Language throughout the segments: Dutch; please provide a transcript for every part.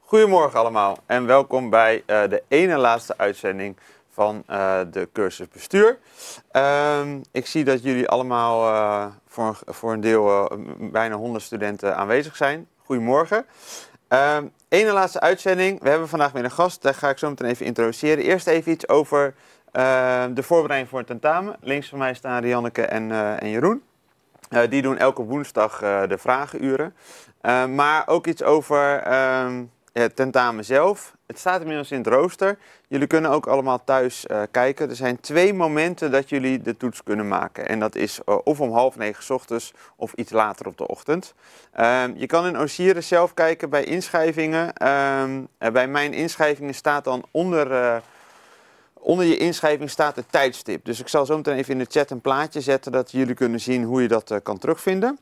Goedemorgen allemaal en welkom bij de ene laatste uitzending van de cursus bestuur. Ik zie dat jullie allemaal voor een deel bijna 100 studenten aanwezig zijn. Goedemorgen. Ene laatste uitzending. We hebben vandaag weer een gast, daar ga ik zo meteen even introduceren. Eerst even iets over de voorbereiding voor het tentamen. Links van mij staan Rianneke en Jeroen. Die doen elke woensdag de vragenuren. Maar ook iets over het tentamen zelf. Het staat inmiddels in het rooster. Jullie kunnen ook allemaal thuis kijken. Er zijn 2 momenten dat jullie de toets kunnen maken. En dat is of om 8:30 ochtends of iets later op de ochtend. Je kan in Osiris zelf kijken bij inschrijvingen. Bij mijn inschrijvingen staat dan onder je inschrijving staat het tijdstip. Dus ik zal zo meteen even in de chat een plaatje zetten dat jullie kunnen zien hoe je dat kan terugvinden.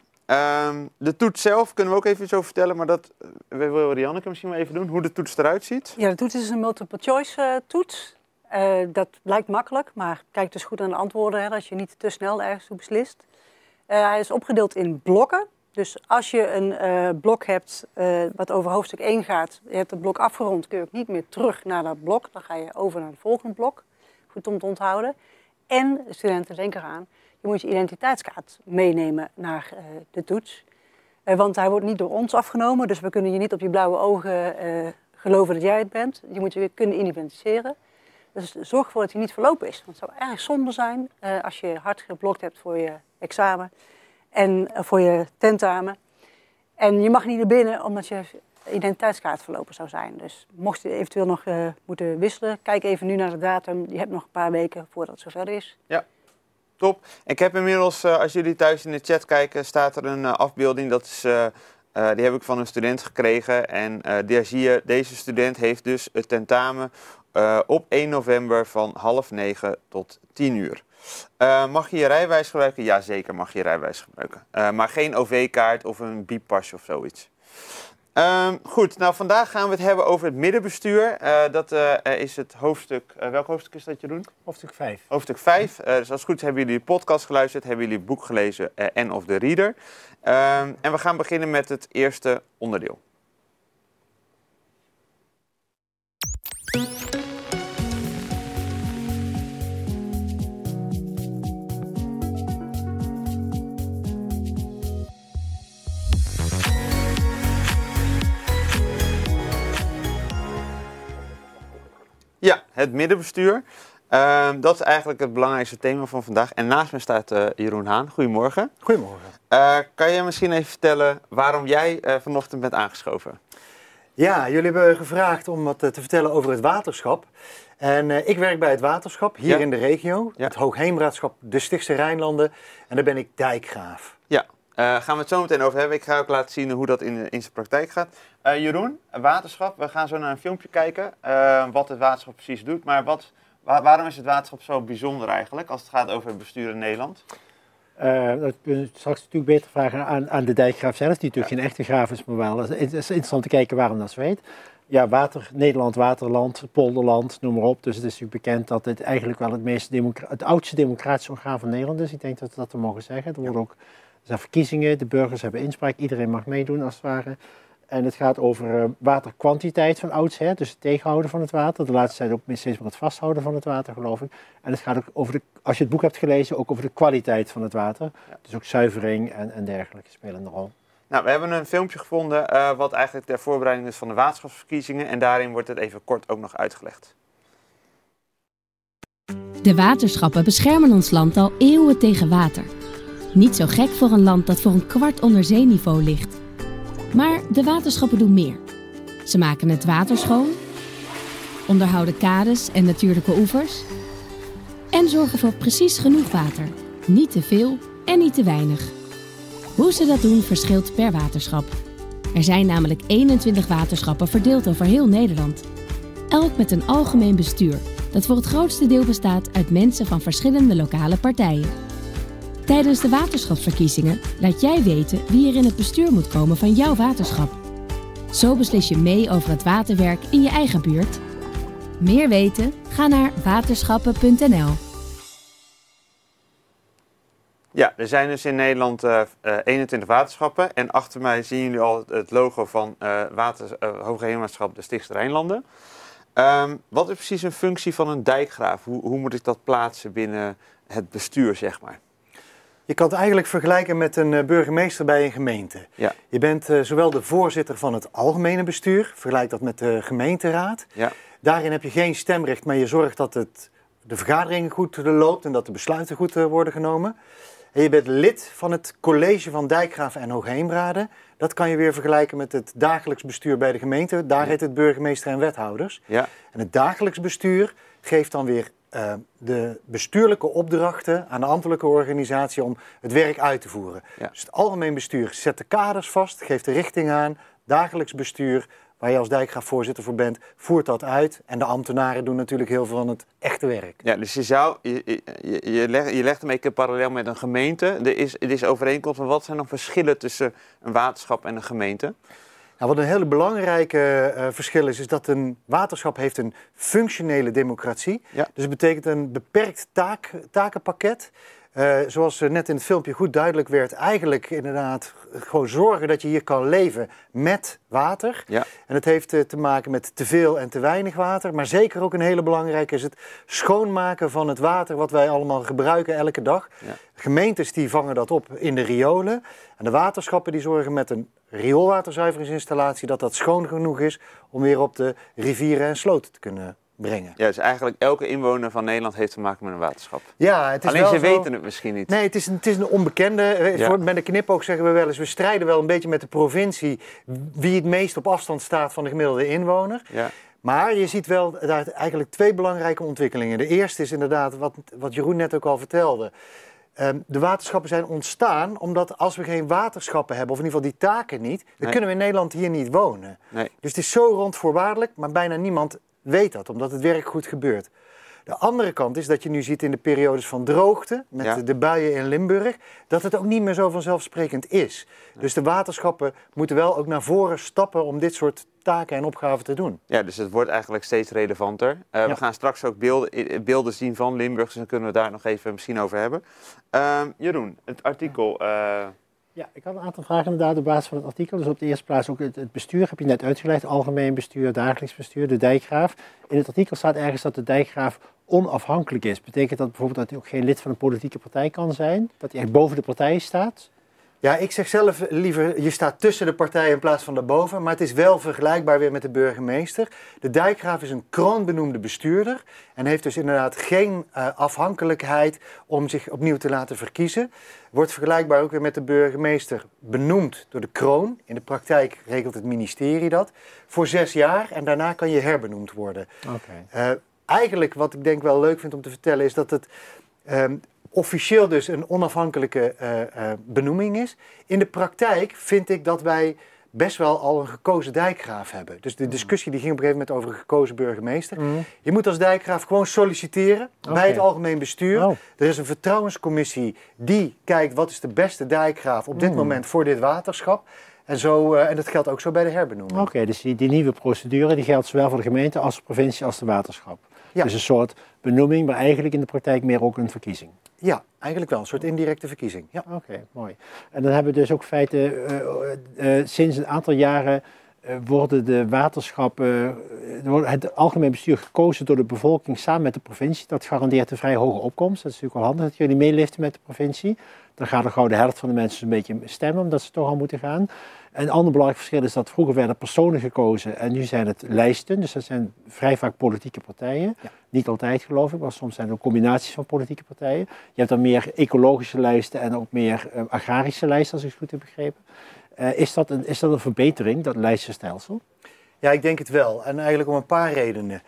De toets zelf kunnen we ook even iets over vertellen, maar dat wil Rianneke misschien wel even doen, hoe de toets eruit ziet. Ja, de toets is een multiple choice toets. Dat lijkt makkelijk, maar kijk dus goed naar de antwoorden, als je niet te snel ergens toe beslist. Hij is opgedeeld in blokken. Dus als je een blok hebt wat over hoofdstuk 1 gaat, je hebt het blok afgerond, kun je ook niet meer terug naar dat blok. Dan ga je over naar het volgende blok. Goed om te onthouden. En de studenten denken eraan, je moet je identiteitskaart meenemen naar de toets. Want hij wordt niet door ons afgenomen, dus we kunnen je niet op je blauwe ogen geloven dat jij het bent. Je moet je weer kunnen identificeren. Dus zorg ervoor dat hij niet verlopen is. Want het zou erg zonde zijn als je hard geblokt hebt voor je examen en voor je tentamen. En je mag niet naar binnen omdat je identiteitskaart verlopen zou zijn. Dus mocht je eventueel nog moeten wisselen, kijk even nu naar de datum. Je hebt nog een paar weken voordat het zover is. Ja. Top. Ik heb inmiddels, als jullie thuis in de chat kijken, staat er een afbeelding. Dat is, die heb ik van een student gekregen. En daar zie je, deze student heeft dus het tentamen op 1 november van 8:30 tot 10:00. Mag je je rijbewijs gebruiken? Ja, zeker mag je je rijbewijs gebruiken. Maar geen OV-kaart of een biepasje of zoiets. Goed, nou vandaag gaan we het hebben over het middenbestuur. Dat is het hoofdstuk, welk hoofdstuk is dat, Jeroen? Hoofdstuk 5. Hoofdstuk 5. Dus als het goed is hebben jullie de podcast geluisterd, hebben jullie het boek gelezen en of de reader. En we gaan beginnen met het eerste onderdeel. Ja, het middenbestuur. Dat is eigenlijk het belangrijkste thema van vandaag. En naast me staat Jeroen Haan. Goedemorgen. Goedemorgen. Kan je misschien even vertellen waarom jij vanochtend bent aangeschoven? Ja, jullie hebben gevraagd om wat te vertellen over het waterschap. En ik werk bij het waterschap hier in de regio. Ja. Het Hoogheemraadschap de Stichtse Rijnlanden. En daar ben ik dijkgraaf. Ja, gaan we het zo meteen over hebben. Ik ga ook laten zien hoe dat in zijn praktijk gaat. Jeroen, waterschap. We gaan zo naar een filmpje kijken wat het waterschap precies doet. Maar waarom is het waterschap zo bijzonder eigenlijk als het gaat over het bestuur in Nederland? Dat kun je straks natuurlijk beter vragen aan de dijkgraaf zelf, die natuurlijk geen echte graaf is, maar wel. Het is interessant te kijken waarom dat zo heet. Ja, Nederland, waterland, polderland, noem maar op. Dus het is natuurlijk bekend dat dit eigenlijk wel het oudste democratische orgaan van Nederland is. Ik denk dat we dat mogen zeggen. Er worden ook zijn verkiezingen, de burgers hebben inspraak, iedereen mag meedoen als het ware. En het gaat over waterkwantiteit van oudsher, dus het tegenhouden van het water. De laatste tijd ook steeds meer het vasthouden van het water, geloof ik. En het gaat ook over, als je het boek hebt gelezen, ook over de kwaliteit van het water. Ja. Dus ook zuivering en dergelijke spelen een rol. Nou, we hebben een filmpje gevonden wat eigenlijk ter voorbereiding is van de waterschapsverkiezingen. En daarin wordt het even kort ook nog uitgelegd. De waterschappen beschermen ons land al eeuwen tegen water. Niet zo gek voor een land dat voor een kwart onder zeeniveau ligt. Maar de waterschappen doen meer. Ze maken het water schoon, onderhouden kades en natuurlijke oevers en zorgen voor precies genoeg water. Niet te veel en niet te weinig. Hoe ze dat doen verschilt per waterschap. Er zijn namelijk 21 waterschappen verdeeld over heel Nederland. Elk met een algemeen bestuur, dat voor het grootste deel bestaat uit mensen van verschillende lokale partijen. Tijdens de waterschapsverkiezingen laat jij weten wie er in het bestuur moet komen van jouw waterschap. Zo beslis je mee over het waterwerk in je eigen buurt. Meer weten? Ga naar waterschappen.nl. Ja, er zijn dus in Nederland 21 waterschappen. En achter mij zien jullie al het logo van Hoogheemraadschap de Stichtse Rijnlanden. Wat is precies een functie van een dijkgraaf? Hoe moet ik dat plaatsen binnen het bestuur, zeg maar? Je kan het eigenlijk vergelijken met een burgemeester bij een gemeente. Ja. Je bent zowel de voorzitter van het algemene bestuur, vergelijk dat met de gemeenteraad. Ja. Daarin heb je geen stemrecht, maar je zorgt dat de vergadering goed loopt en dat de besluiten goed worden genomen. En je bent lid van het college van dijkgraven en hoogheemraden. Dat kan je weer vergelijken met het dagelijks bestuur bij de gemeente. Daar heet het burgemeester en wethouders. Ja. En het dagelijks bestuur geeft dan weer de bestuurlijke opdrachten aan de ambtelijke organisatie om het werk uit te voeren. Ja. Dus het algemeen bestuur zet de kaders vast, geeft de richting aan. Dagelijks bestuur, waar je als dijkgraafvoorzitter voor bent, voert dat uit. En de ambtenaren doen natuurlijk heel veel van het echte werk. Ja, dus je legt hem een parallel met een gemeente. Er is overeenkomst, maar wat zijn nog verschillen tussen een waterschap en een gemeente? Nou, wat een hele belangrijke verschil is dat een waterschap heeft een functionele democratie. Ja. Dus het betekent een beperkt takenpakket. Zoals net in het filmpje goed duidelijk werd, eigenlijk inderdaad gewoon zorgen dat je hier kan leven met water. Ja. En het heeft te maken met te veel en te weinig water. Maar zeker ook een hele belangrijke is het schoonmaken van het water wat wij allemaal gebruiken elke dag. Ja. Gemeentes die vangen dat op in de riolen. En de waterschappen die zorgen met een rioolwaterzuiveringsinstallatie dat schoon genoeg is om weer op de rivieren en sloten te kunnen brengen. Ja, dus eigenlijk elke inwoner van Nederland heeft te maken met een waterschap. Ja, het is alleen wel ze zo... weten het misschien niet. Nee, het is een onbekende. Ja. Met een knipoog zeggen we wel eens, we strijden wel een beetje met de provincie wie het meest op afstand staat van de gemiddelde inwoner. Ja. Maar je ziet wel daar eigenlijk twee belangrijke ontwikkelingen. De eerste is inderdaad wat Jeroen net ook al vertelde. De waterschappen zijn ontstaan omdat als we geen waterschappen hebben, of in ieder geval die taken niet, dan kunnen we in Nederland hier niet wonen. Nee. Dus het is zo rondvoorwaardelijk, maar bijna niemand weet dat, omdat het werk goed gebeurt. De andere kant is dat je nu ziet in de periodes van droogte, met de buien in Limburg, dat het ook niet meer zo vanzelfsprekend is. Ja. Dus de waterschappen moeten wel ook naar voren stappen om dit soort taken en opgaven te doen. Ja, dus het wordt eigenlijk steeds relevanter. We gaan straks ook beelden zien van Limburg, dus dan kunnen we daar nog even misschien over hebben. Jeroen, het artikel... Ja, ik had een aantal vragen inderdaad op basis van het artikel. Dus op de eerste plaats ook het bestuur heb je net uitgelegd. Algemeen bestuur, dagelijks bestuur, de dijkgraaf. In het artikel staat ergens dat de dijkgraaf onafhankelijk is. Betekent dat bijvoorbeeld dat hij ook geen lid van een politieke partij kan zijn? Dat hij echt boven de partijen staat? Ja, ik zeg zelf liever, je staat tussen de partijen in plaats van daarboven. Maar het is wel vergelijkbaar weer met de burgemeester. De dijkgraaf is een kroonbenoemde bestuurder. En heeft dus inderdaad geen afhankelijkheid om zich opnieuw te laten verkiezen. Wordt vergelijkbaar ook weer met de burgemeester benoemd door de kroon. In de praktijk regelt het ministerie dat. Voor 6 jaar en daarna kan je herbenoemd worden. Okay. Eigenlijk wat ik denk wel leuk vind om te vertellen is dat het... officieel dus een onafhankelijke benoeming is. In de praktijk vind ik dat wij best wel al een gekozen dijkgraaf hebben. Dus de discussie die ging op een gegeven moment over een gekozen burgemeester. Je moet als dijkgraaf gewoon solliciteren bij het algemeen bestuur. Oh. Er is een vertrouwenscommissie die kijkt wat is de beste dijkgraaf op dit moment voor dit waterschap. En dat geldt ook zo bij de herbenoeming. Oké, dus die nieuwe procedure die geldt zowel voor de gemeente als de provincie als de waterschap. Ja. Dus een soort benoeming, maar eigenlijk in de praktijk meer ook een verkiezing. Ja, eigenlijk wel. Een soort indirecte verkiezing. Ja. Oké, mooi. En dan hebben we dus ook feiten, sinds een aantal jaren worden de waterschappen, het algemeen bestuur gekozen door de bevolking samen met de provincie. Dat garandeert een vrij hoge opkomst. Dat is natuurlijk wel handig dat jullie meeliften met de provincie. Dan gaat er gauw de helft van de mensen een beetje stemmen, omdat ze toch al moeten gaan. Een ander belangrijk verschil is dat vroeger werden personen gekozen en nu zijn het lijsten. Dus dat zijn vrij vaak politieke partijen. Ja. Niet altijd geloof ik, maar soms zijn er ook combinaties van politieke partijen. Je hebt dan meer ecologische lijsten en ook meer agrarische lijsten, als ik het goed heb begrepen. Is dat een verbetering, dat lijstenstelsel? Ja, ik denk het wel. En eigenlijk om een paar redenen.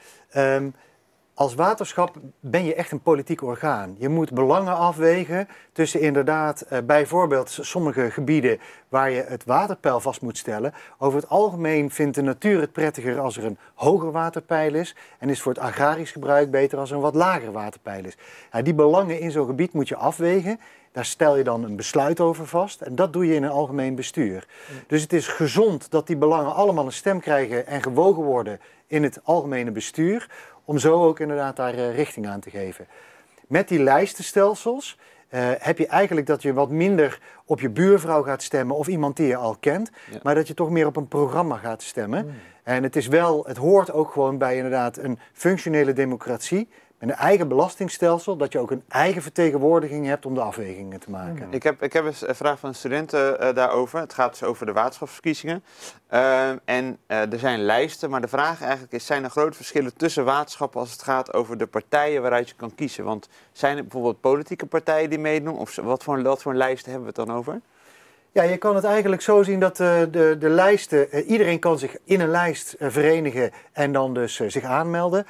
Als waterschap ben je echt een politiek orgaan. Je moet belangen afwegen tussen inderdaad bijvoorbeeld sommige gebieden waar je het waterpeil vast moet stellen. Over het algemeen vindt de natuur het prettiger als er een hoger waterpeil is. En is voor het agrarisch gebruik beter als er een wat lager waterpeil is. Ja, die belangen in zo'n gebied moet je afwegen. Daar stel je dan een besluit over vast en dat doe je in een algemeen bestuur. Dus het is gezond dat die belangen allemaal een stem krijgen en gewogen worden in het algemene bestuur. Om zo ook inderdaad daar richting aan te geven. Met die lijstenstelsels heb je eigenlijk dat je wat minder op je buurvrouw gaat stemmen of iemand die je al kent, maar dat je toch meer op een programma gaat stemmen. En het hoort ook gewoon bij inderdaad een functionele democratie. Met een eigen belastingstelsel, dat je ook een eigen vertegenwoordiging hebt om de afwegingen te maken. Ik heb een vraag van studenten daarover. Het gaat dus over de waterschapsverkiezingen. Er zijn lijsten, maar de vraag eigenlijk is, zijn er grote verschillen tussen waterschappen als het gaat over de partijen waaruit je kan kiezen? Want zijn er bijvoorbeeld politieke partijen die meedoen? Of wat voor lijsten hebben we het dan over? Ja, je kan het eigenlijk zo zien dat de lijsten, iedereen kan zich in een lijst verenigen en dan dus zich aanmelden.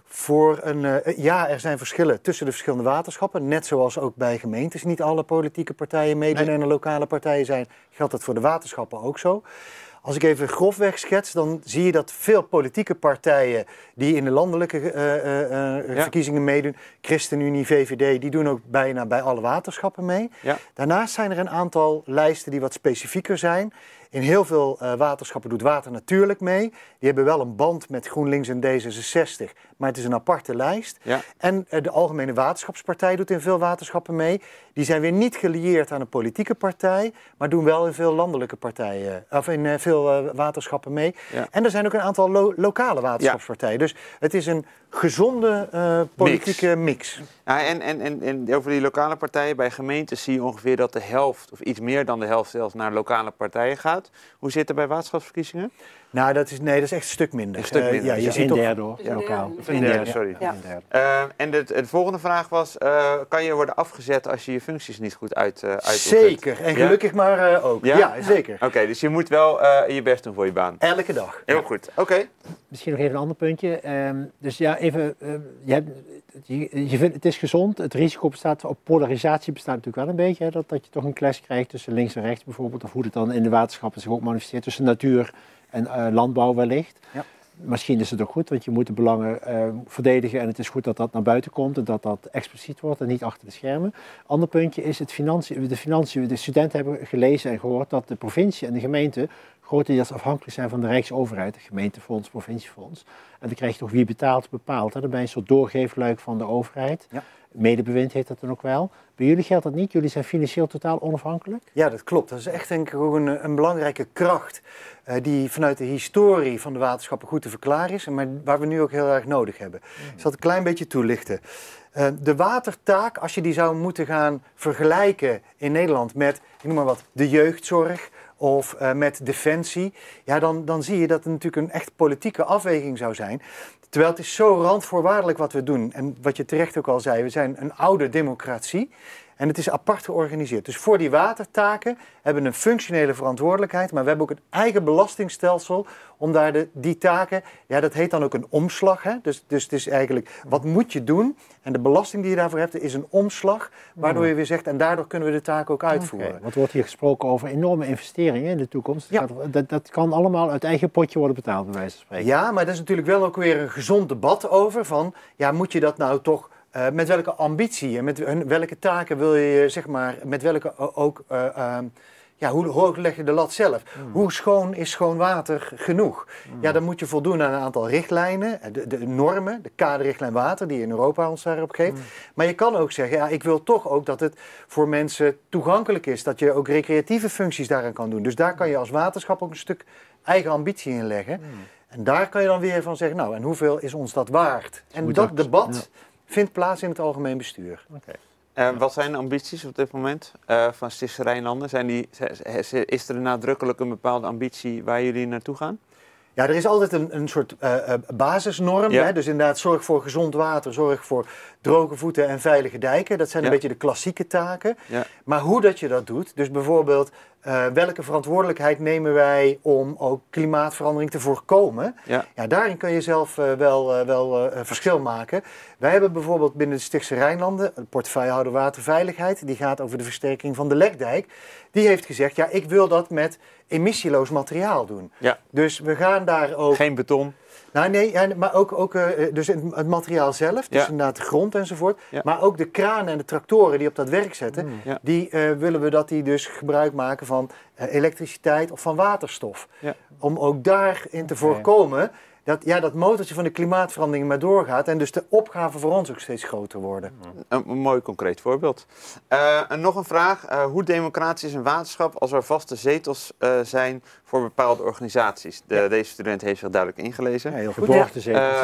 Ja. Er zijn verschillen tussen de verschillende waterschappen, net zoals ook bij gemeentes niet alle politieke partijen meedoen en er lokale partijen zijn, geldt dat voor de waterschappen ook zo. Als ik even grofweg schets, dan zie je dat veel politieke partijen die in de landelijke verkiezingen meedoen, ChristenUnie, VVD, die doen ook bijna bij alle waterschappen mee. Ja. Daarnaast zijn er een aantal lijsten die wat specifieker zijn. In heel veel waterschappen doet Water Natuurlijk mee. Die hebben wel een band met GroenLinks en D66, maar het is een aparte lijst. Ja. En de Algemene Waterschapspartij doet in veel waterschappen mee. Die zijn weer niet gelieerd aan een politieke partij, maar doen wel in veel landelijke partijen, of in veel waterschappen mee. Ja. En er zijn ook een aantal lokale waterschapspartijen. Dus het is een gezonde politieke mix. Ja, en over die lokale partijen, bij gemeenten zie je ongeveer dat de helft, of iets meer dan de helft zelfs, naar lokale partijen gaat. Hoe zit het bij waterschapsverkiezingen? Nou, dat is echt een stuk minder. Een stuk minder. Je ziet een derde hoor, lokaal. Een derde, sorry. Ja. En de volgende vraag was, kan je worden afgezet als je je functies niet goed uitoefent? Zeker, en gelukkig maar ook. Ja, zeker. Oké, dus je moet wel je best doen voor je baan. Elke dag. Heel goed, oké. Misschien nog even een ander puntje. Dus ja, even, je vindt, het is gezond, het risico bestaat, op polarisatie bestaat natuurlijk wel een beetje. Hè, dat je toch een clash krijgt tussen links en rechts bijvoorbeeld, of hoe het dan in de waterschappen zich ook manifesteert, tussen natuur en landbouw wellicht. Ja. Misschien is het ook goed, want je moet de belangen verdedigen en het is goed dat dat naar buiten komt en dat dat expliciet wordt en niet achter de schermen. Ander puntje is de financiën. De studenten hebben gelezen en gehoord dat de provincie en de gemeente grotendeels afhankelijk zijn van de Rijksoverheid, de gemeentefonds, provinciefonds. En dan krijg je toch wie betaalt, bepaalt. Hè? Dan ben je een soort doorgeefluik van de overheid. Ja. Medebewind heet dat dan ook wel. Bij jullie geldt dat niet? Jullie zijn financieel totaal onafhankelijk? Ja, dat klopt. Dat is echt denk ik ook een belangrijke kracht die vanuit de historie van de waterschappen goed te verklaren is, maar waar we nu ook heel erg nodig hebben. Ik zal het een klein beetje toelichten. De watertaak, als je die zou moeten gaan vergelijken in Nederland met, ik noem maar wat, de jeugdzorg of met defensie, ja, dan zie je dat het natuurlijk een echt politieke afweging zou zijn. Terwijl het is zo randvoorwaardelijk wat we doen. En wat je terecht ook al zei, we zijn een oude democratie. En het is apart georganiseerd. Dus voor die watertaken hebben we een functionele verantwoordelijkheid. Maar we hebben ook een eigen belastingstelsel om daar die taken... Ja, dat heet dan ook een omslag. Hè? Dus het is eigenlijk, wat moet je doen? En de belasting die je daarvoor hebt, is een omslag. Waardoor je weer zegt, en daardoor kunnen we de taken ook uitvoeren. Okay. Want wordt hier gesproken over enorme investeringen in de toekomst. Ja. Dat kan allemaal uit eigen potje worden betaald, bij wijze van spreken. Ja, maar dat is natuurlijk wel ook weer een gezond debat over. Van, ja, moet je dat nou toch... met welke ambitie en met welke taken wil je, zeg maar, met welke ook, hoe hoog leg je de lat zelf? Hoe schoon is schoon water genoeg? Ja, dan moet je voldoen aan een aantal richtlijnen, de normen, de kaderrichtlijn water die in Europa ons daarop geeft. Maar je kan ook zeggen, ja, ik wil toch ook dat het voor mensen toegankelijk is, dat je ook recreatieve functies daaraan kan doen. Dus daar kan je als waterschap ook een stuk eigen ambitie in leggen. En daar kan je dan weer van zeggen, nou, en hoeveel is ons dat waard? En dat debat... vindt plaats in het algemeen bestuur. Okay. Wat zijn de ambities op dit moment van Stichtse Rijnlanden? Is er nadrukkelijk een bepaalde ambitie waar jullie naartoe gaan? Ja, er is altijd een soort basisnorm. Ja. Hè? Dus inderdaad, zorg voor gezond water, zorg voor droge voeten en veilige dijken. Dat zijn een beetje de klassieke taken. Ja. Maar hoe dat je dat doet, dus bijvoorbeeld... welke verantwoordelijkheid nemen wij om ook klimaatverandering te voorkomen? Ja. Ja, daarin kun je zelf wel verschil maken. Wij hebben bijvoorbeeld binnen de Stichtse Rijnlanden, een portefeuillehouder waterveiligheid, die gaat over de versterking van de Lekdijk. Die heeft gezegd, ja, ik wil dat met emissieloos materiaal doen. Ja. Dus we gaan daar ook... Geen beton? Nou nee, maar ook dus het materiaal zelf, dus inderdaad de grond enzovoort. Ja. Maar ook de kranen en de tractoren die op dat werk zetten, die willen we dat die dus gebruik maken van elektriciteit of van waterstof. Ja. Om ook daarin te voorkomen dat motortje van de klimaatverandering maar doorgaat en dus de opgaven voor ons ook steeds groter worden. Een mooi concreet voorbeeld. En nog een vraag. Hoe democratisch is een waterschap als er vaste zetels zijn voor bepaalde organisaties? Deze student heeft zich duidelijk ingelezen. Ja, heel goed. Geborgde zetels.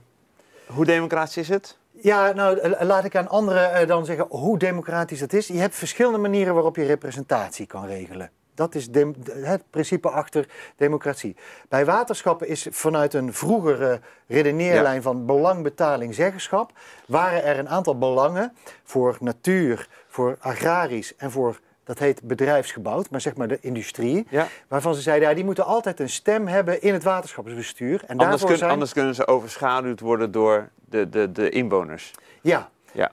Hoe democratisch is het? Ja, nou laat ik aan anderen dan zeggen hoe democratisch dat is. Je hebt verschillende manieren waarop je representatie kan regelen. Dat is het principe achter democratie. Bij waterschappen is vanuit een vroegere redeneerlijn van belangbetaling zeggenschap, waren er een aantal belangen voor natuur, voor agrarisch en voor, dat heet bedrijfsgebouwd, maar zeg maar de industrie, waarvan ze zeiden, die moeten altijd een stem hebben in het waterschapsbestuur. En Anders kunnen ze overschaduwd worden door de inwoners. Ja. Ja.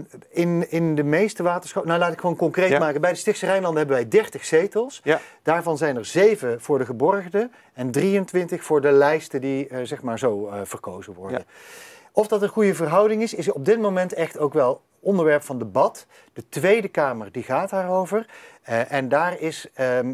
In de meeste waterschappen, nou laat ik gewoon concreet maken. Bij de Stichtse Rijnlanden hebben wij 30 zetels. Ja. Daarvan zijn er 7 voor de geborgden en 23 voor de lijsten die zeg maar zo verkozen worden. Ja. Of dat een goede verhouding is op dit moment echt ook wel onderwerp van debat. De Tweede Kamer die gaat daarover. En daar is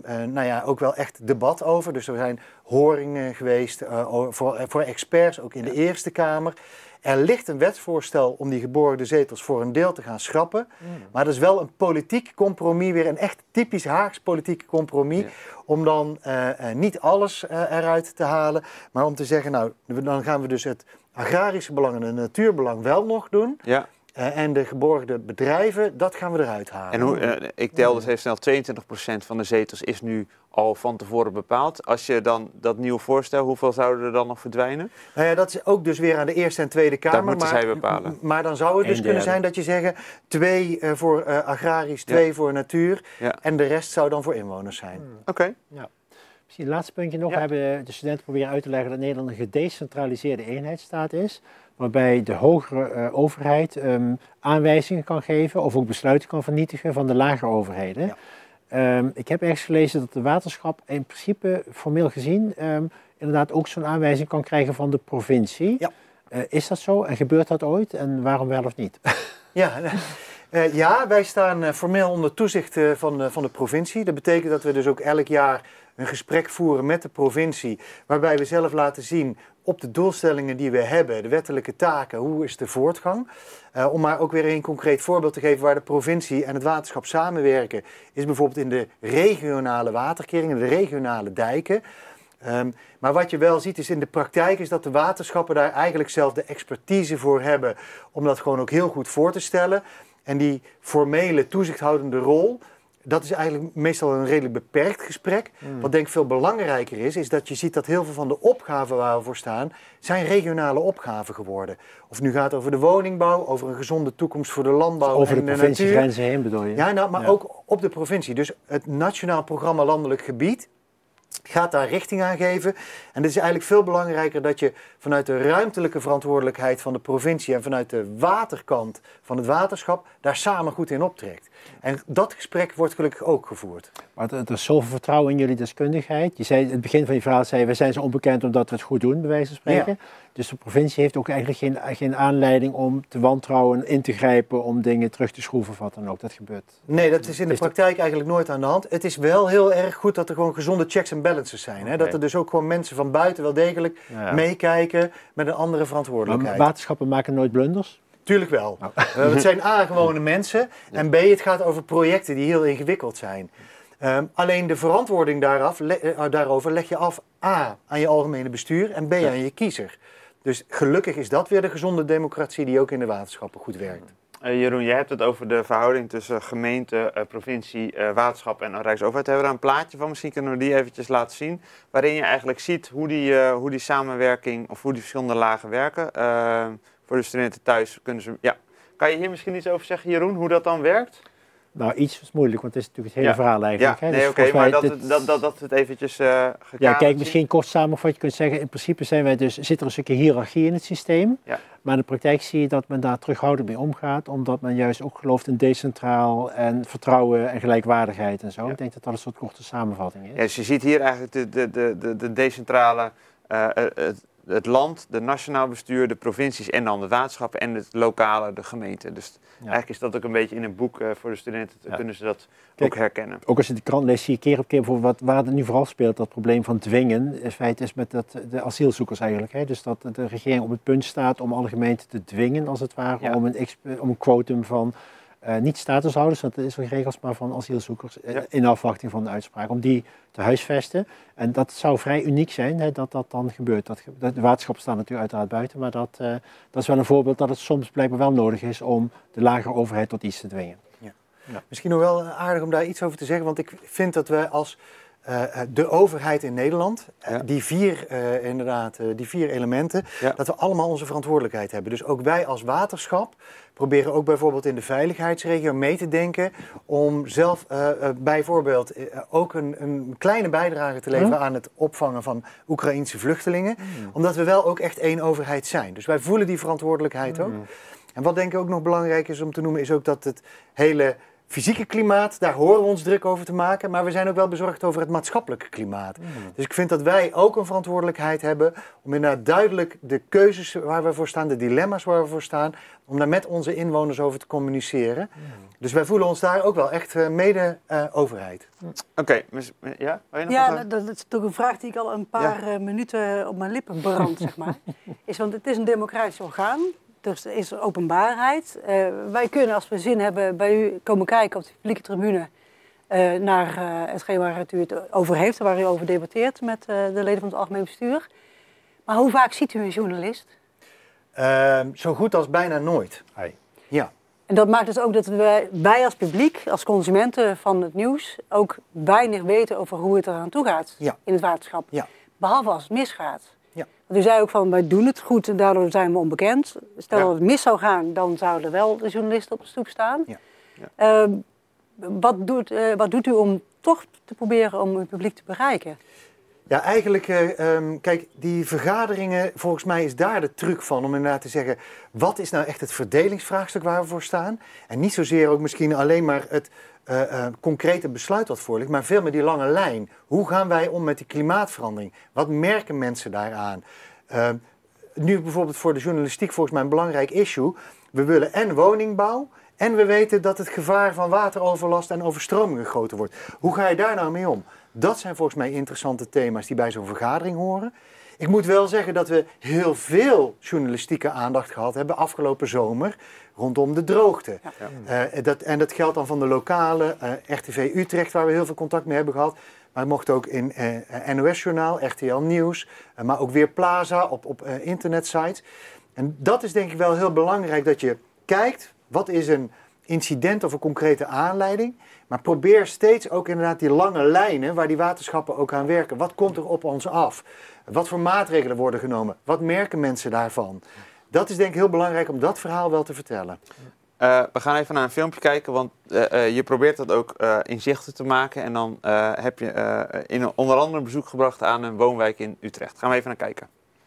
ook wel echt debat over. Dus er zijn horingen geweest voor experts, ook in de Eerste Kamer. Er ligt een wetsvoorstel om die geborgde zetels voor een deel te gaan schrappen. Maar dat is wel een politiek compromis, weer een echt typisch Haags politiek compromis. Ja. Om dan niet alles eruit te halen, maar om te zeggen, nou, dan gaan we dus het agrarische belang en het natuurbelang wel nog doen. Ja. En de geborgde bedrijven, dat gaan we eruit halen. En ik tel dus even snel, 22% van de zetels is nu al van tevoren bepaald. Als je dan dat nieuwe voorstel, hoeveel zouden er dan nog verdwijnen? Nou ja, dat is ook dus weer aan de Eerste en Tweede Kamer. Dat moeten zij bepalen. Maar dan zou het dus kunnen zijn dat je zeggen, 2 voor agrarisch, 2 voor natuur. Ja. En de rest zou dan voor inwoners zijn. Oké. Ja. Misschien het laatste puntje nog. We hebben de studenten proberen uit te leggen dat Nederland een gedecentraliseerde eenheidsstaat is. Waarbij de hogere overheid aanwijzingen kan geven of ook besluiten kan vernietigen van de lagere overheden. Ja. Ik heb ergens gelezen dat de waterschap in principe formeel gezien inderdaad ook zo'n aanwijzing kan krijgen van de provincie. Ja. Is dat zo en gebeurt dat ooit en waarom wel of niet? Ja, wij staan formeel onder toezicht van de provincie. Dat betekent dat we dus ook elk jaar een gesprek voeren met de provincie, waarbij we zelf laten zien op de doelstellingen die we hebben, de wettelijke taken, hoe is de voortgang. Om maar ook weer een concreet voorbeeld te geven waar de provincie en het waterschap samenwerken, is bijvoorbeeld in de regionale waterkeringen, de regionale dijken. Maar wat je wel ziet is in de praktijk is dat de waterschappen daar eigenlijk zelf de expertise voor hebben om dat gewoon ook heel goed voor te stellen. En die formele toezichthoudende rol, dat is eigenlijk meestal een redelijk beperkt gesprek. Wat denk ik veel belangrijker is dat je ziet dat heel veel van de opgaven waar we voor staan, zijn regionale opgaven geworden. Of het nu gaat over de woningbouw, over een gezonde toekomst voor de landbouw over en de provinciegrenzen heen bedoel je? Ja, maar ook op de provincie. Dus het Nationaal Programma Landelijk Gebied gaat daar richting aan geven. En het is eigenlijk veel belangrijker dat je vanuit de ruimtelijke verantwoordelijkheid van de provincie en vanuit de waterkant van het waterschap daar samen goed in optrekt. En dat gesprek wordt gelukkig ook gevoerd. Maar er is zoveel vertrouwen in jullie deskundigheid. Je zei in het begin van je verhaal, we zijn zo onbekend omdat we het goed doen, bij wijze van spreken. Ja. Dus de provincie heeft ook eigenlijk geen aanleiding om te wantrouwen, in te grijpen, om dingen terug te schroeven of wat dan ook. Dat gebeurt. Nee, dat is in de praktijk eigenlijk nooit aan de hand. Het is wel heel erg goed dat er gewoon gezonde checks en balances zijn. Hè? Dat er dus ook gewoon mensen van buiten wel degelijk meekijken met een andere verantwoordelijkheid. Maar waterschappen maken nooit blunders? Tuurlijk wel. Het zijn gewone mensen en B, het gaat over projecten die heel ingewikkeld zijn. Alleen de verantwoording daarover leg je af A, aan je algemene bestuur en B, aan je kiezer. Dus gelukkig is dat weer de gezonde democratie die ook in de waterschappen goed werkt. Jeroen, jij hebt het over de verhouding tussen gemeente, provincie, waterschap en Rijksoverheid. Hebben we daar een plaatje van? Misschien kunnen we die eventjes laten zien. Waarin je eigenlijk ziet hoe die samenwerking of hoe die verschillende lagen werken. Voor de studenten thuis kunnen ze... Ja. Kan je hier misschien iets over zeggen, Jeroen, hoe dat dan werkt? Nou, iets is moeilijk, want het is natuurlijk het hele verhaal eigenlijk. Ja, hè? Nee, dus maar dat het eventjes ja, kijk, misschien kort samen wat je kunt zeggen. In principe zit er een stukje hiërarchie in het systeem. Ja. Maar in de praktijk zie je dat men daar terughoudend mee omgaat, omdat men juist ook gelooft in decentraal en vertrouwen en gelijkwaardigheid en zo. Ja. Ik denk dat dat een soort korte samenvatting is. Ja, dus je ziet hier eigenlijk de decentrale... het land, de nationaal bestuur, de provincies en dan de waterschappen en het lokale, de gemeente. Dus eigenlijk is dat ook een beetje in een boek voor de studenten, kunnen ze dat ook herkennen. Ook als je de krant leest, zie je keer op keer bijvoorbeeld waar het nu vooral speelt, dat probleem van dwingen. In feite is met de asielzoekers eigenlijk. Hè? Dus dat de regering op het punt staat om alle gemeenten te dwingen, als het ware, om een quotum van niet statushouders, want dat is wel geregeld, maar van asielzoekers in afwachting van de uitspraak, om die te huisvesten. En dat zou vrij uniek zijn, hè, dat dan gebeurt. De waterschappen staan natuurlijk uiteraard buiten, maar dat is wel een voorbeeld dat het soms blijkbaar wel nodig is om de lagere overheid tot iets te dwingen. Ja. Misschien nog wel aardig om daar iets over te zeggen, want ik vind dat wij als de overheid in Nederland, die vier elementen, dat we allemaal onze verantwoordelijkheid hebben. Dus ook wij als waterschap proberen ook bijvoorbeeld in de veiligheidsregio mee te denken om zelf bijvoorbeeld ook een kleine bijdrage te leveren aan het opvangen van Oekraïense vluchtelingen. Omdat we wel ook echt één overheid zijn. Dus wij voelen die verantwoordelijkheid ook. En wat denk ik ook nog belangrijk is om te noemen, is ook dat het hele fysieke klimaat, daar horen we ons druk over te maken, maar we zijn ook wel bezorgd over het maatschappelijke klimaat. Dus ik vind dat wij ook een verantwoordelijkheid hebben om inderdaad duidelijk de keuzes waar we voor staan, de dilemma's waar we voor staan, om daar met onze inwoners over te communiceren. Dus wij voelen ons daar ook wel echt mede-overheid. Oké, ja? Dat is toch een vraag die ik al een paar minuten op mijn lippen brand, zeg maar. Want het is een democratisch orgaan. Dus er is openbaarheid. Wij kunnen, als we zin hebben, bij u komen kijken op de publieke tribune naar hetgeen waar u het over heeft, waar u over debatteert met de leden van het algemeen bestuur. Maar hoe vaak ziet u een journalist? Zo goed als bijna nooit. Ja. En dat maakt dus ook dat wij als publiek, als consumenten van het nieuws, ook weinig weten over hoe het eraan toe gaat in het waterschap. Ja. Behalve als het misgaat. Want u zei ook van, wij doen het goed en daardoor zijn we onbekend. Stel dat het mis zou gaan, dan zouden wel de journalisten op de stoep staan. Wat doet u om toch te proberen om het publiek te bereiken? Ja, eigenlijk, kijk, die vergaderingen, volgens mij is daar de truc van om inderdaad te zeggen, wat is nou echt het verdelingsvraagstuk waar we voor staan? En niet zozeer ook misschien alleen maar het concrete besluit wat voor ligt, maar veel meer die lange lijn. Hoe gaan wij om met die klimaatverandering? Wat merken mensen daaraan? Nu bijvoorbeeld voor de journalistiek volgens mij een belangrijk issue. We willen en woningbouw en we weten dat het gevaar van wateroverlast en overstromingen groter wordt. Hoe ga je daar nou mee om? Dat zijn volgens mij interessante thema's die bij zo'n vergadering horen. Ik moet wel zeggen dat we heel veel journalistieke aandacht gehad hebben afgelopen zomer rondom de droogte. Dat geldt dan van de lokale, RTV Utrecht, waar we heel veel contact mee hebben gehad. Maar het mocht ook in NOS-journaal, RTL Nieuws, maar ook weer Plaza op internetsites. En dat is denk ik wel heel belangrijk, dat je kijkt, wat is een incident of een concrete aanleiding. Maar probeer steeds ook inderdaad die lange lijnen waar die waterschappen ook aan werken. Wat komt er op ons af? Wat voor maatregelen worden genomen? Wat merken mensen daarvan? Dat is denk ik heel belangrijk om dat verhaal wel te vertellen. We gaan even naar een filmpje kijken, want je probeert dat ook inzichtelijk te maken. En dan heb je onder andere een bezoek gebracht aan een woonwijk in Utrecht. Gaan we even naar kijken.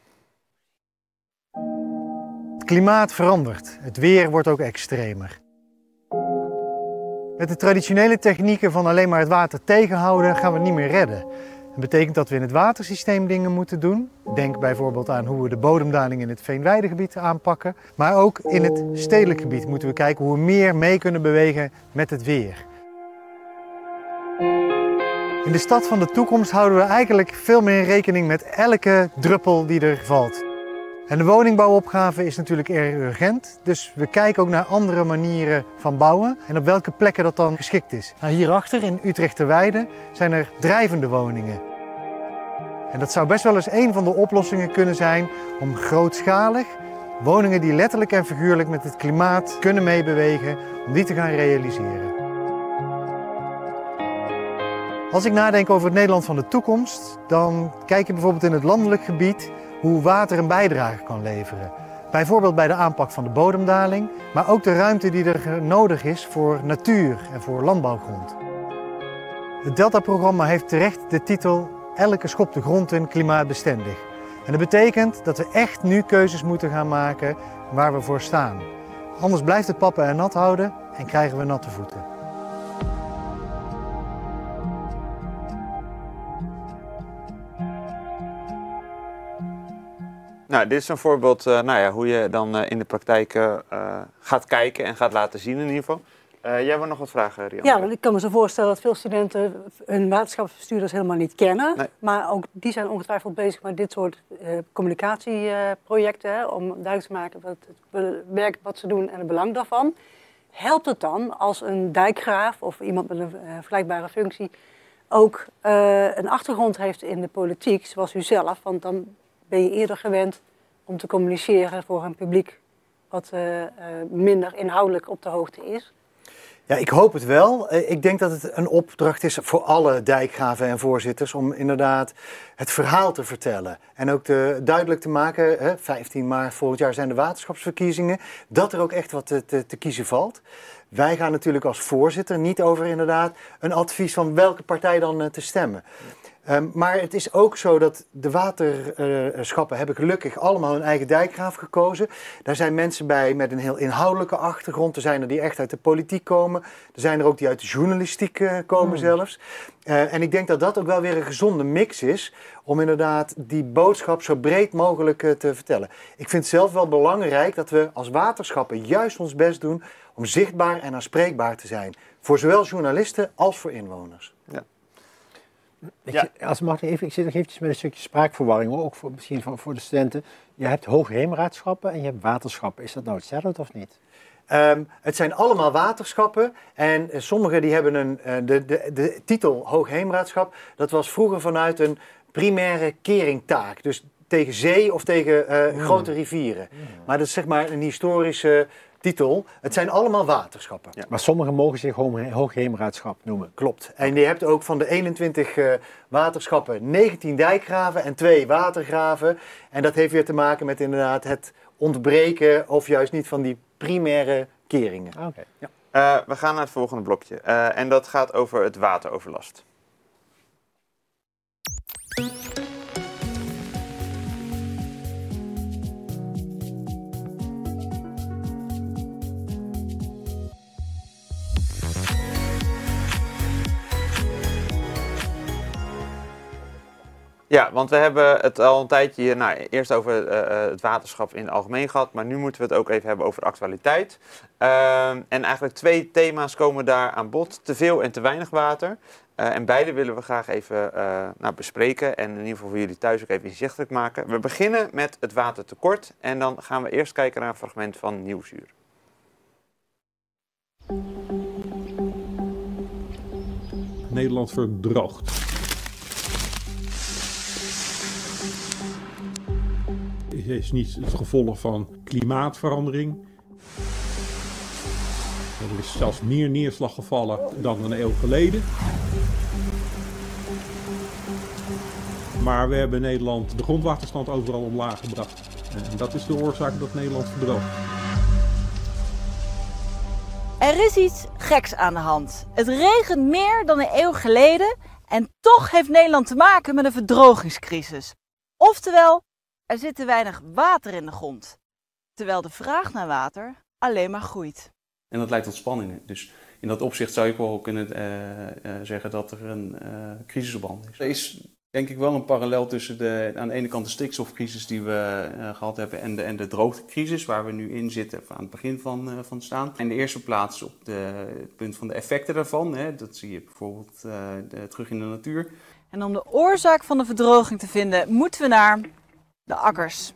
Het klimaat verandert. Het weer wordt ook extremer. Met de traditionele technieken van alleen maar het water tegenhouden gaan we het niet meer redden. Dat betekent dat we in het watersysteem dingen moeten doen. Denk bijvoorbeeld aan hoe we de bodemdaling in het veenweidegebied aanpakken. Maar ook in het stedelijk gebied moeten we kijken hoe we meer mee kunnen bewegen met het weer. In de stad van de toekomst houden we eigenlijk veel meer rekening met elke druppel die er valt. En de woningbouwopgave is natuurlijk erg urgent, dus we kijken ook naar andere manieren van bouwen en op welke plekken dat dan geschikt is. Nou, hierachter in Utrecht-Terweide zijn er drijvende woningen. En dat zou best wel eens een van de oplossingen kunnen zijn om grootschalig woningen die letterlijk en figuurlijk met het klimaat kunnen meebewegen, om die te gaan realiseren. Als ik nadenk over het Nederland van de toekomst, dan kijk je bijvoorbeeld in het landelijk gebied hoe water een bijdrage kan leveren. Bijvoorbeeld bij de aanpak van de bodemdaling, maar ook de ruimte die er nodig is voor natuur en voor landbouwgrond. Het Delta-programma heeft terecht de titel Elke schop de grond in klimaatbestendig. En dat betekent dat we echt nu keuzes moeten gaan maken waar we voor staan. Anders blijft het pappen en nat houden en krijgen we natte voeten. Nou, dit is een voorbeeld hoe je dan in de praktijk gaat kijken en gaat laten zien in ieder geval. Jij hebt nog wat vragen, Rianne? Ja, want ik kan me zo voorstellen dat veel studenten hun waterschapsbestuurders helemaal niet kennen. Nee. Maar ook die zijn ongetwijfeld bezig met dit soort communicatieprojecten. Om duidelijk te maken wat het werk wat ze doen en het belang daarvan. Helpt het dan als een dijkgraaf of iemand met een vergelijkbare functie ook een achtergrond heeft in de politiek, zoals u zelf? Want dan ben je eerder gewend om te communiceren voor een publiek wat minder inhoudelijk op de hoogte is. Ja, ik hoop het wel. Ik denk dat het een opdracht is voor alle dijkgraven en voorzitters om inderdaad het verhaal te vertellen. En ook duidelijk te maken, 15 maart volgend jaar zijn de waterschapsverkiezingen, dat er ook echt wat te kiezen valt. Wij gaan natuurlijk als voorzitter niet over inderdaad een advies van welke partij dan te stemmen. Maar het is ook zo dat de waterschappen hebben gelukkig allemaal hun eigen dijkgraaf gekozen. Daar zijn mensen bij met een heel inhoudelijke achtergrond. Er zijn er die echt uit de politiek komen. Er zijn er ook die uit de journalistiek komen zelfs. En ik denk dat dat ook wel weer een gezonde mix is om inderdaad die boodschap zo breed mogelijk te vertellen. Ik vind het zelf wel belangrijk dat we als waterschappen juist ons best doen om zichtbaar en aanspreekbaar te zijn. Voor zowel journalisten als voor inwoners. Ja. Ik zit nog eventjes met een stukje spraakverwarring, ook misschien voor de studenten. Je hebt hoogheemraadschappen en je hebt waterschappen. Is dat nou hetzelfde of niet? Het zijn allemaal waterschappen en sommige die hebben de titel hoogheemraadschap. Dat was vroeger vanuit een primaire keringtaak. Dus tegen zee of tegen grote rivieren. Maar dat is zeg maar een historische titel. Het zijn allemaal waterschappen. Ja. Maar sommigen mogen zich hoogheemraadschap noemen. Klopt. En je hebt ook van de 21 waterschappen 19 dijkgraven en 2 watergraven. En dat heeft weer te maken met inderdaad het ontbreken of juist niet van die primaire keringen. Okay. Ja. We gaan naar het volgende blokje. En dat gaat over het wateroverlast. Ja, want we hebben het al een tijdje hier, eerst over het waterschap in het algemeen gehad, maar nu moeten we het ook even hebben over de actualiteit. En eigenlijk 2 thema's komen daar aan bod, te veel en te weinig water. En beide willen we graag even bespreken en in ieder geval voor jullie thuis ook even inzichtelijk maken. We beginnen met het watertekort en dan gaan we eerst kijken naar een fragment van Nieuwsuur. Nederland verdroogt. Het is niet het gevolg van klimaatverandering. Er is zelfs meer neerslag gevallen dan een eeuw geleden. Maar we hebben in Nederland de grondwaterstand overal omlaag gebracht. En dat is de oorzaak dat Nederland verdroogt. Er is iets geks aan de hand. Het regent meer dan een eeuw geleden en toch heeft Nederland te maken met een verdrogingscrisis. Oftewel, er zit te weinig water in de grond, terwijl de vraag naar water alleen maar groeit. En dat leidt tot spanningen. Dus in dat opzicht zou je wel kunnen zeggen dat er een crisis op hand is. Er is denk ik wel een parallel tussen aan de ene kant de stikstofcrisis die we gehad hebben en de droogtecrisis waar we nu in zitten aan het begin van staan. In de eerste plaats op het punt van de effecten daarvan. Dat zie je bijvoorbeeld terug in de natuur. En om de oorzaak van de verdroging te vinden moeten we naar de akkers.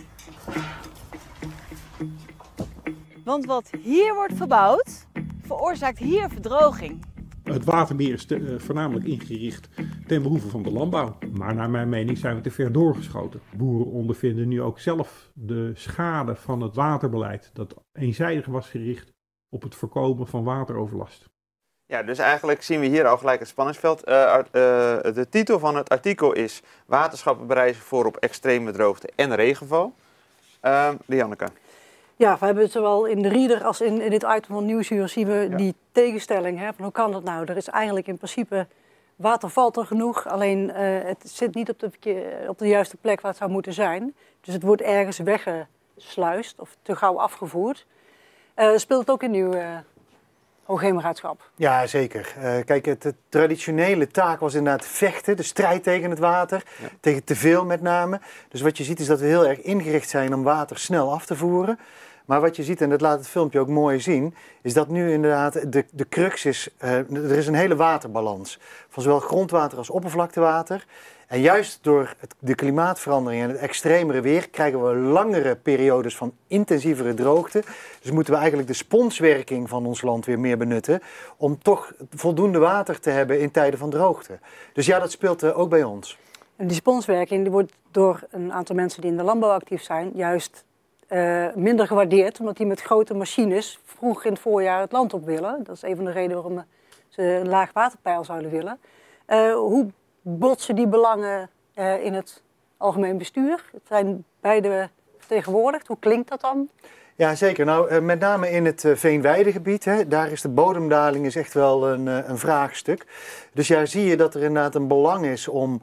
Want wat hier wordt verbouwd, veroorzaakt hier verdroging. Het waterbeheer is voornamelijk ingericht ten behoeve van de landbouw. Maar naar mijn mening zijn we te ver doorgeschoten. Boeren ondervinden nu ook zelf de schade van het waterbeleid dat eenzijdig was gericht op het voorkomen van wateroverlast. Ja, dus eigenlijk zien we hier al gelijk het spanningsveld. De titel van het artikel is Waterschappen bereiden zich voor op extreme droogte en regenval. Lianneke. Ja, we hebben zowel in de reader als in dit item van Nieuwsuur zien we die tegenstelling. Hè, van hoe kan dat nou? Er is eigenlijk in principe, water valt er genoeg, alleen het zit niet op de juiste plek waar het zou moeten zijn. Dus het wordt ergens weggesluist of te gauw afgevoerd. Speelt het ook in uw Hoogheemraadschap? Ja, zeker. Kijk, het traditionele taak was inderdaad vechten, de strijd tegen het water, tegen teveel met name. Dus wat je ziet is dat we heel erg ingericht zijn om water snel af te voeren. Maar wat je ziet, en dat laat het filmpje ook mooi zien, is dat nu inderdaad de crux is, er is een hele waterbalans. Van zowel grondwater als oppervlaktewater. En juist door de klimaatverandering en het extremere weer krijgen we langere periodes van intensievere droogte. Dus moeten we eigenlijk de sponswerking van ons land weer meer benutten om toch voldoende water te hebben in tijden van droogte. Dus ja, dat speelt ook bij ons. En die sponswerking die wordt door een aantal mensen die in de landbouw actief zijn juist minder gewaardeerd, omdat die met grote machines vroeg in het voorjaar het land op willen. Dat is een van de redenen waarom ze een laag waterpeil zouden willen. Hoe botsen die belangen in het algemeen bestuur? Het zijn beide vertegenwoordigd. Hoe klinkt dat dan? Ja, zeker. Nou, met name in het veenweidegebied, daar is de bodemdaling is echt wel een vraagstuk. Dus ja, zie je dat er inderdaad een belang is om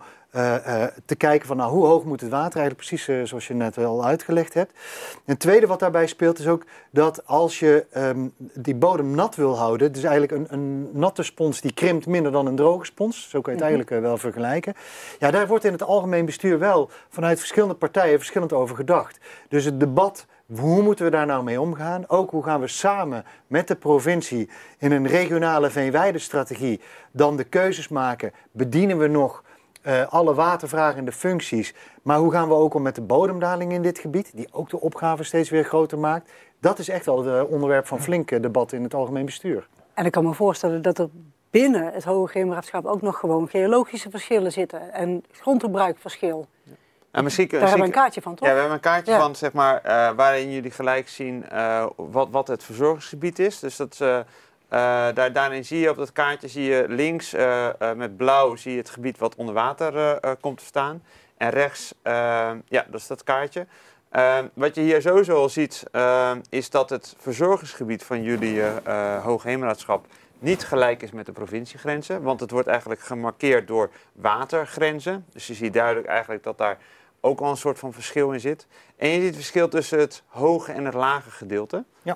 te kijken van hoe hoog moet het water, eigenlijk precies zoals je net al uitgelegd hebt. En het tweede wat daarbij speelt is ook dat als je die bodem nat wil houden, dus eigenlijk een natte spons die krimpt minder dan een droge spons, zo kan je het eigenlijk wel vergelijken. Ja, daar wordt in het algemeen bestuur wel vanuit verschillende partijen verschillend over gedacht. Dus het debat, hoe moeten we daar nou mee omgaan? Ook hoe gaan we samen met de provincie in een regionale veenweidestrategie dan de keuzes maken, bedienen we nog alle watervragende functies. Maar hoe gaan we ook om met de bodemdaling in dit gebied, die ook de opgave steeds weer groter maakt? Dat is echt wel het onderwerp van flinke debat in het algemeen bestuur. En ik kan me voorstellen dat er binnen het Hoogheemraadschap ook nog gewoon geologische verschillen zitten en grondgebruikverschil. En Daar hebben we een kaartje van, toch? Ja, we hebben een kaartje van, zeg maar, waarin jullie gelijk zien wat het verzorgingsgebied is. Dus dat daarin zie je op dat kaartje links met blauw zie je het gebied wat onder water komt te staan. En rechts, dat is dat kaartje. Wat je hier sowieso al ziet, is dat het verzorgingsgebied van jullie Hoogheemraadschap niet gelijk is met de provinciegrenzen. Want het wordt eigenlijk gemarkeerd door watergrenzen. Dus je ziet duidelijk eigenlijk dat daar ook al een soort van verschil in zit. En je ziet het verschil tussen het hoge en het lage gedeelte. Ja.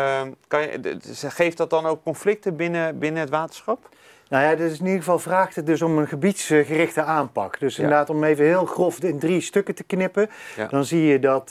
Geeft dat dan ook conflicten binnen het waterschap? Nou ja, dus in ieder geval vraagt het dus om een gebiedsgerichte aanpak. Dus inderdaad om even heel grof in 3 stukken te knippen. Ja. Dan zie je dat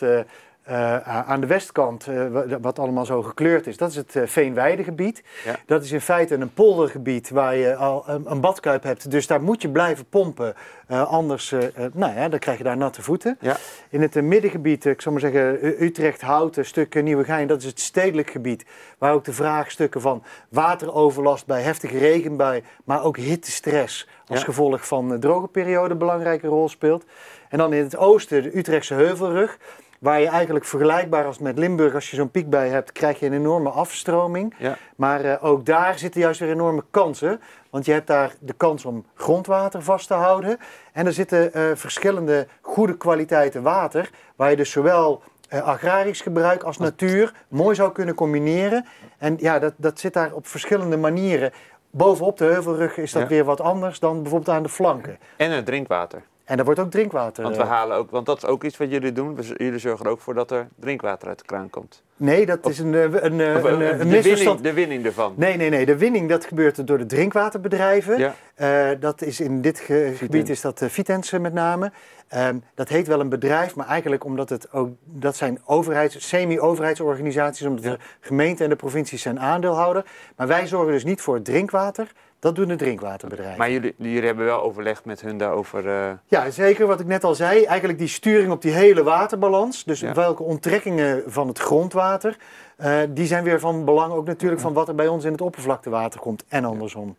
aan de westkant, wat allemaal zo gekleurd is, dat is het veenweidegebied. Ja. Dat is in feite een poldergebied waar je al een badkuip hebt. Dus daar moet je blijven pompen. Anders dan krijg je daar natte voeten. Ja. In het middengebied, ik zal maar zeggen Utrecht, Houten, stuk Nieuwegein, dat is het stedelijk gebied. Waar ook de vraagstukken van wateroverlast bij heftige regenbui, maar ook hittestress als gevolg van droge periode een belangrijke rol speelt. En dan in het oosten de Utrechtse Heuvelrug. Waar je eigenlijk vergelijkbaar als met Limburg, als je zo'n piekbui hebt, krijg je een enorme afstroming. Ja. Maar ook daar zitten juist weer enorme kansen. Want je hebt daar de kans om grondwater vast te houden. En er zitten verschillende goede kwaliteiten water, waar je dus zowel agrarisch gebruik als natuur mooi zou kunnen combineren. En ja, dat zit daar op verschillende manieren. Bovenop de heuvelrug is dat weer wat anders dan bijvoorbeeld aan de flanken. En het drinkwater. En daar wordt ook drinkwater. Want dat is ook iets wat jullie doen. Jullie zorgen er ook voor dat er drinkwater uit de kraan komt. Nee, dat is een misverstand. De winning ervan. Nee. De winning dat gebeurt door de drinkwaterbedrijven. Ja. Dat is in dit gebied is dat Vitens met name. Dat heet wel een bedrijf, maar eigenlijk omdat dat zijn semi-overheidsorganisaties, omdat de gemeente en de provincies zijn aandeelhouder. Maar wij zorgen dus niet voor het drinkwater. Dat doen de drinkwaterbedrijven. Maar jullie hebben wel overlegd met hun daarover? Ja, zeker. Wat ik net al zei. Eigenlijk die sturing op die hele waterbalans. Dus welke onttrekkingen van het grondwater. Die zijn weer van belang ook natuurlijk van wat er bij ons in het oppervlaktewater komt. En andersom.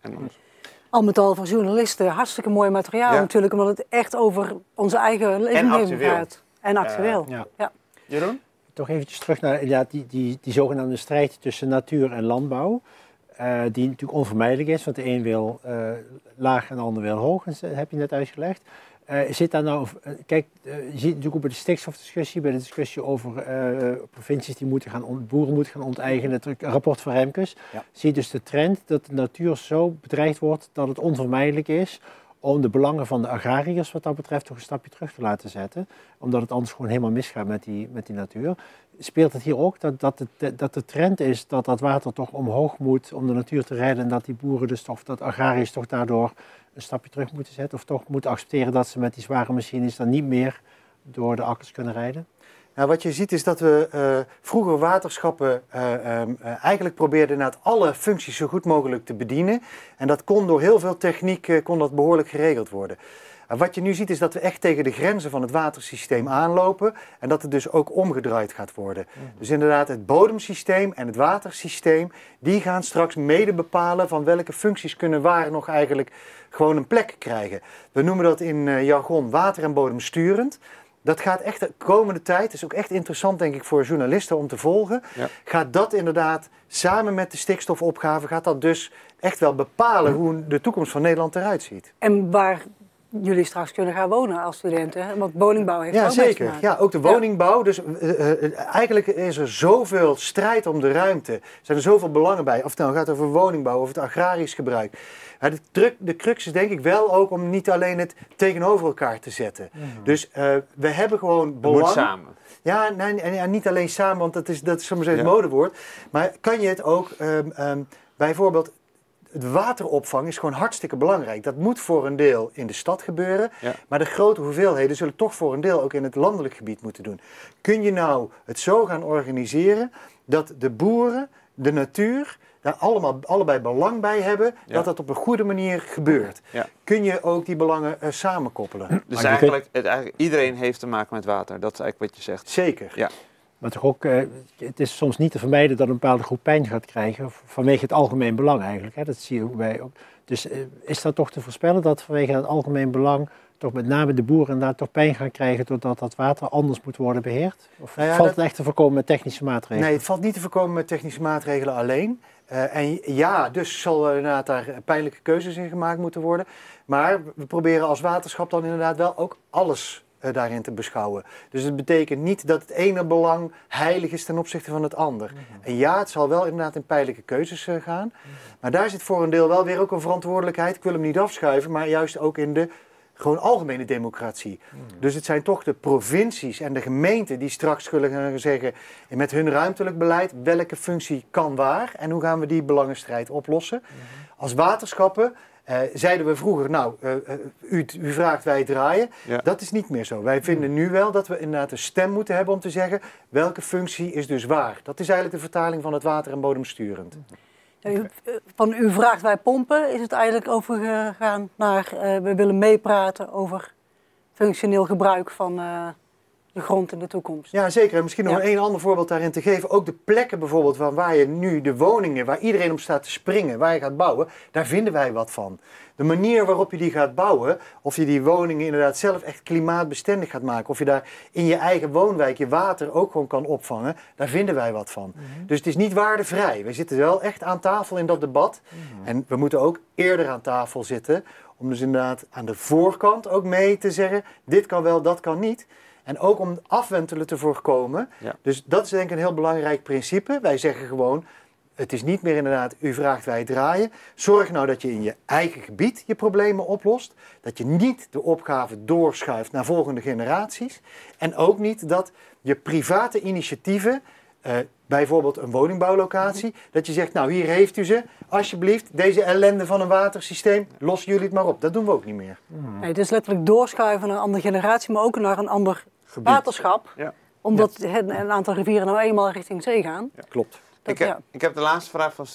Al met al voor journalisten hartstikke mooi materiaal natuurlijk. Omdat het echt over onze eigen leven gaat. En actueel. Jeroen? Toch eventjes terug naar die zogenaamde strijd tussen natuur en landbouw. Die natuurlijk onvermijdelijk is, want de een wil laag en de ander wil hoog, heb je net uitgelegd. Zit daar nou, je ziet natuurlijk ook bij de stikstofdiscussie, bij de discussie over provincies die boeren moeten gaan onteigenen, het rapport van Remkes, zie je dus de trend dat de natuur zo bedreigd wordt dat het onvermijdelijk is om de belangen van de agrariërs wat dat betreft toch een stapje terug te laten zetten. Omdat het anders gewoon helemaal misgaat met die natuur. Speelt het hier ook dat de trend is dat dat water toch omhoog moet om de natuur te redden en dat die boeren dus toch, dat agrariërs toch daardoor een stapje terug moeten zetten of toch moeten accepteren dat ze met die zware machines dan niet meer door de akkers kunnen rijden? Nou, wat je ziet is dat we vroeger waterschappen eigenlijk probeerden naar alle functies zo goed mogelijk te bedienen. En dat kon door heel veel techniek kon dat behoorlijk geregeld worden. Wat je nu ziet is dat we echt tegen de grenzen van het watersysteem aanlopen en dat het dus ook omgedraaid gaat worden. Dus inderdaad het bodemsysteem en het watersysteem, die gaan straks mede bepalen van welke functies kunnen waar nog eigenlijk gewoon een plek krijgen. We noemen dat in jargon water- en bodemsturend. Dat gaat echt de komende tijd, is ook echt interessant denk ik voor journalisten om te volgen. Ja. Gaat dat inderdaad samen met de stikstofopgave, gaat dat dus echt wel bepalen hoe de toekomst van Nederland eruit ziet. En waar jullie straks kunnen gaan wonen als studenten, want woningbouw heeft ook zeker. mee te maken. Ja, ook de woningbouw. Dus eigenlijk is er zoveel strijd om de ruimte. Er zijn er zoveel belangen bij. Of het nou gaat over woningbouw of het agrarisch gebruik. De crux is denk ik wel ook om niet alleen het tegenover elkaar te zetten. Dus we hebben gewoon belang. Het moet samen. Ja, nee, niet alleen samen, want dat is soms een modewoord. Maar kan je het ook bijvoorbeeld... Het wateropvang is gewoon hartstikke belangrijk. Dat moet voor een deel in de stad gebeuren. Ja. Maar de grote hoeveelheden zullen toch voor een deel ook in het landelijk gebied moeten doen. Kun je nou het zo gaan organiseren dat de boeren, de natuur, daar allebei belang bij hebben, dat dat op een goede manier gebeurt. Ja. Kun je ook die belangen samenkoppelen. Dus eigenlijk iedereen heeft te maken met water. Dat is eigenlijk wat je zegt. Zeker. Ja. Maar toch ook, het is soms niet te vermijden dat een bepaalde groep pijn gaat krijgen vanwege het algemeen belang eigenlijk. Hè? Dat zie je ook bij. Dus is dat toch te voorspellen dat vanwege het algemeen belang toch met name de boeren inderdaad toch pijn gaan krijgen doordat dat water anders moet worden beheerd? Of valt het echt te voorkomen met technische maatregelen? Nee, het valt niet te voorkomen met technische maatregelen alleen. Dus zal er inderdaad daar pijnlijke keuzes in gemaakt moeten worden. Maar we proberen als waterschap dan inderdaad wel ook alles daarin te beschouwen. Dus het betekent niet dat het ene belang heilig is ten opzichte van het ander. En ja, het zal wel inderdaad in pijnlijke keuzes gaan. Maar daar zit voor een deel wel weer ook een verantwoordelijkheid. Ik wil hem niet afschuiven, maar juist ook in de gewoon algemene democratie. Dus het zijn toch de provincies en de gemeenten die straks zullen gaan zeggen met hun ruimtelijk beleid welke functie kan waar en hoe gaan we die belangenstrijd oplossen. Als waterschappen zeiden we vroeger, u vraagt, wij draaien. Ja. Dat is niet meer zo. Wij vinden nu wel dat we inderdaad een stem moeten hebben om te zeggen welke functie is dus waar. Dat is eigenlijk de vertaling van het water- en bodemsturend. Van u vraagt, wij pompen, is het eigenlijk overgegaan naar we willen meepraten over functioneel gebruik van de grond in de toekomst. Ja, zeker. En misschien nog een ander voorbeeld daarin te geven. Ook de plekken bijvoorbeeld waar je nu de woningen, waar iedereen op staat te springen, waar je gaat bouwen, daar vinden wij wat van. De manier waarop je die gaat bouwen, of je die woningen inderdaad zelf echt klimaatbestendig gaat maken, of je daar in je eigen woonwijk je water ook gewoon kan opvangen, daar vinden wij wat van. Dus het is niet waardevrij. We zitten wel echt aan tafel in dat debat. En we moeten ook eerder aan tafel zitten, om dus inderdaad aan de voorkant ook mee te zeggen, dit kan wel, dat kan niet. En ook om afwentelen te voorkomen. Ja. Dus dat is denk ik een heel belangrijk principe. Wij zeggen gewoon, het is niet meer inderdaad, u vraagt, wij draaien. Zorg nou dat je in je eigen gebied je problemen oplost. Dat je niet de opgave doorschuift naar volgende generaties. En ook niet dat je private initiatieven, bijvoorbeeld een woningbouwlocatie, dat je zegt, nou hier heeft u ze, alsjeblieft, deze ellende van een watersysteem, lossen jullie het maar op. Dat doen we ook niet meer. Nee, het is letterlijk doorschuiven naar een andere generatie, maar ook naar een ander gebied. Waterschap. Ja. Omdat een aantal rivieren nou eenmaal richting zee gaan. Ja, klopt. Ik heb de laatste vraag van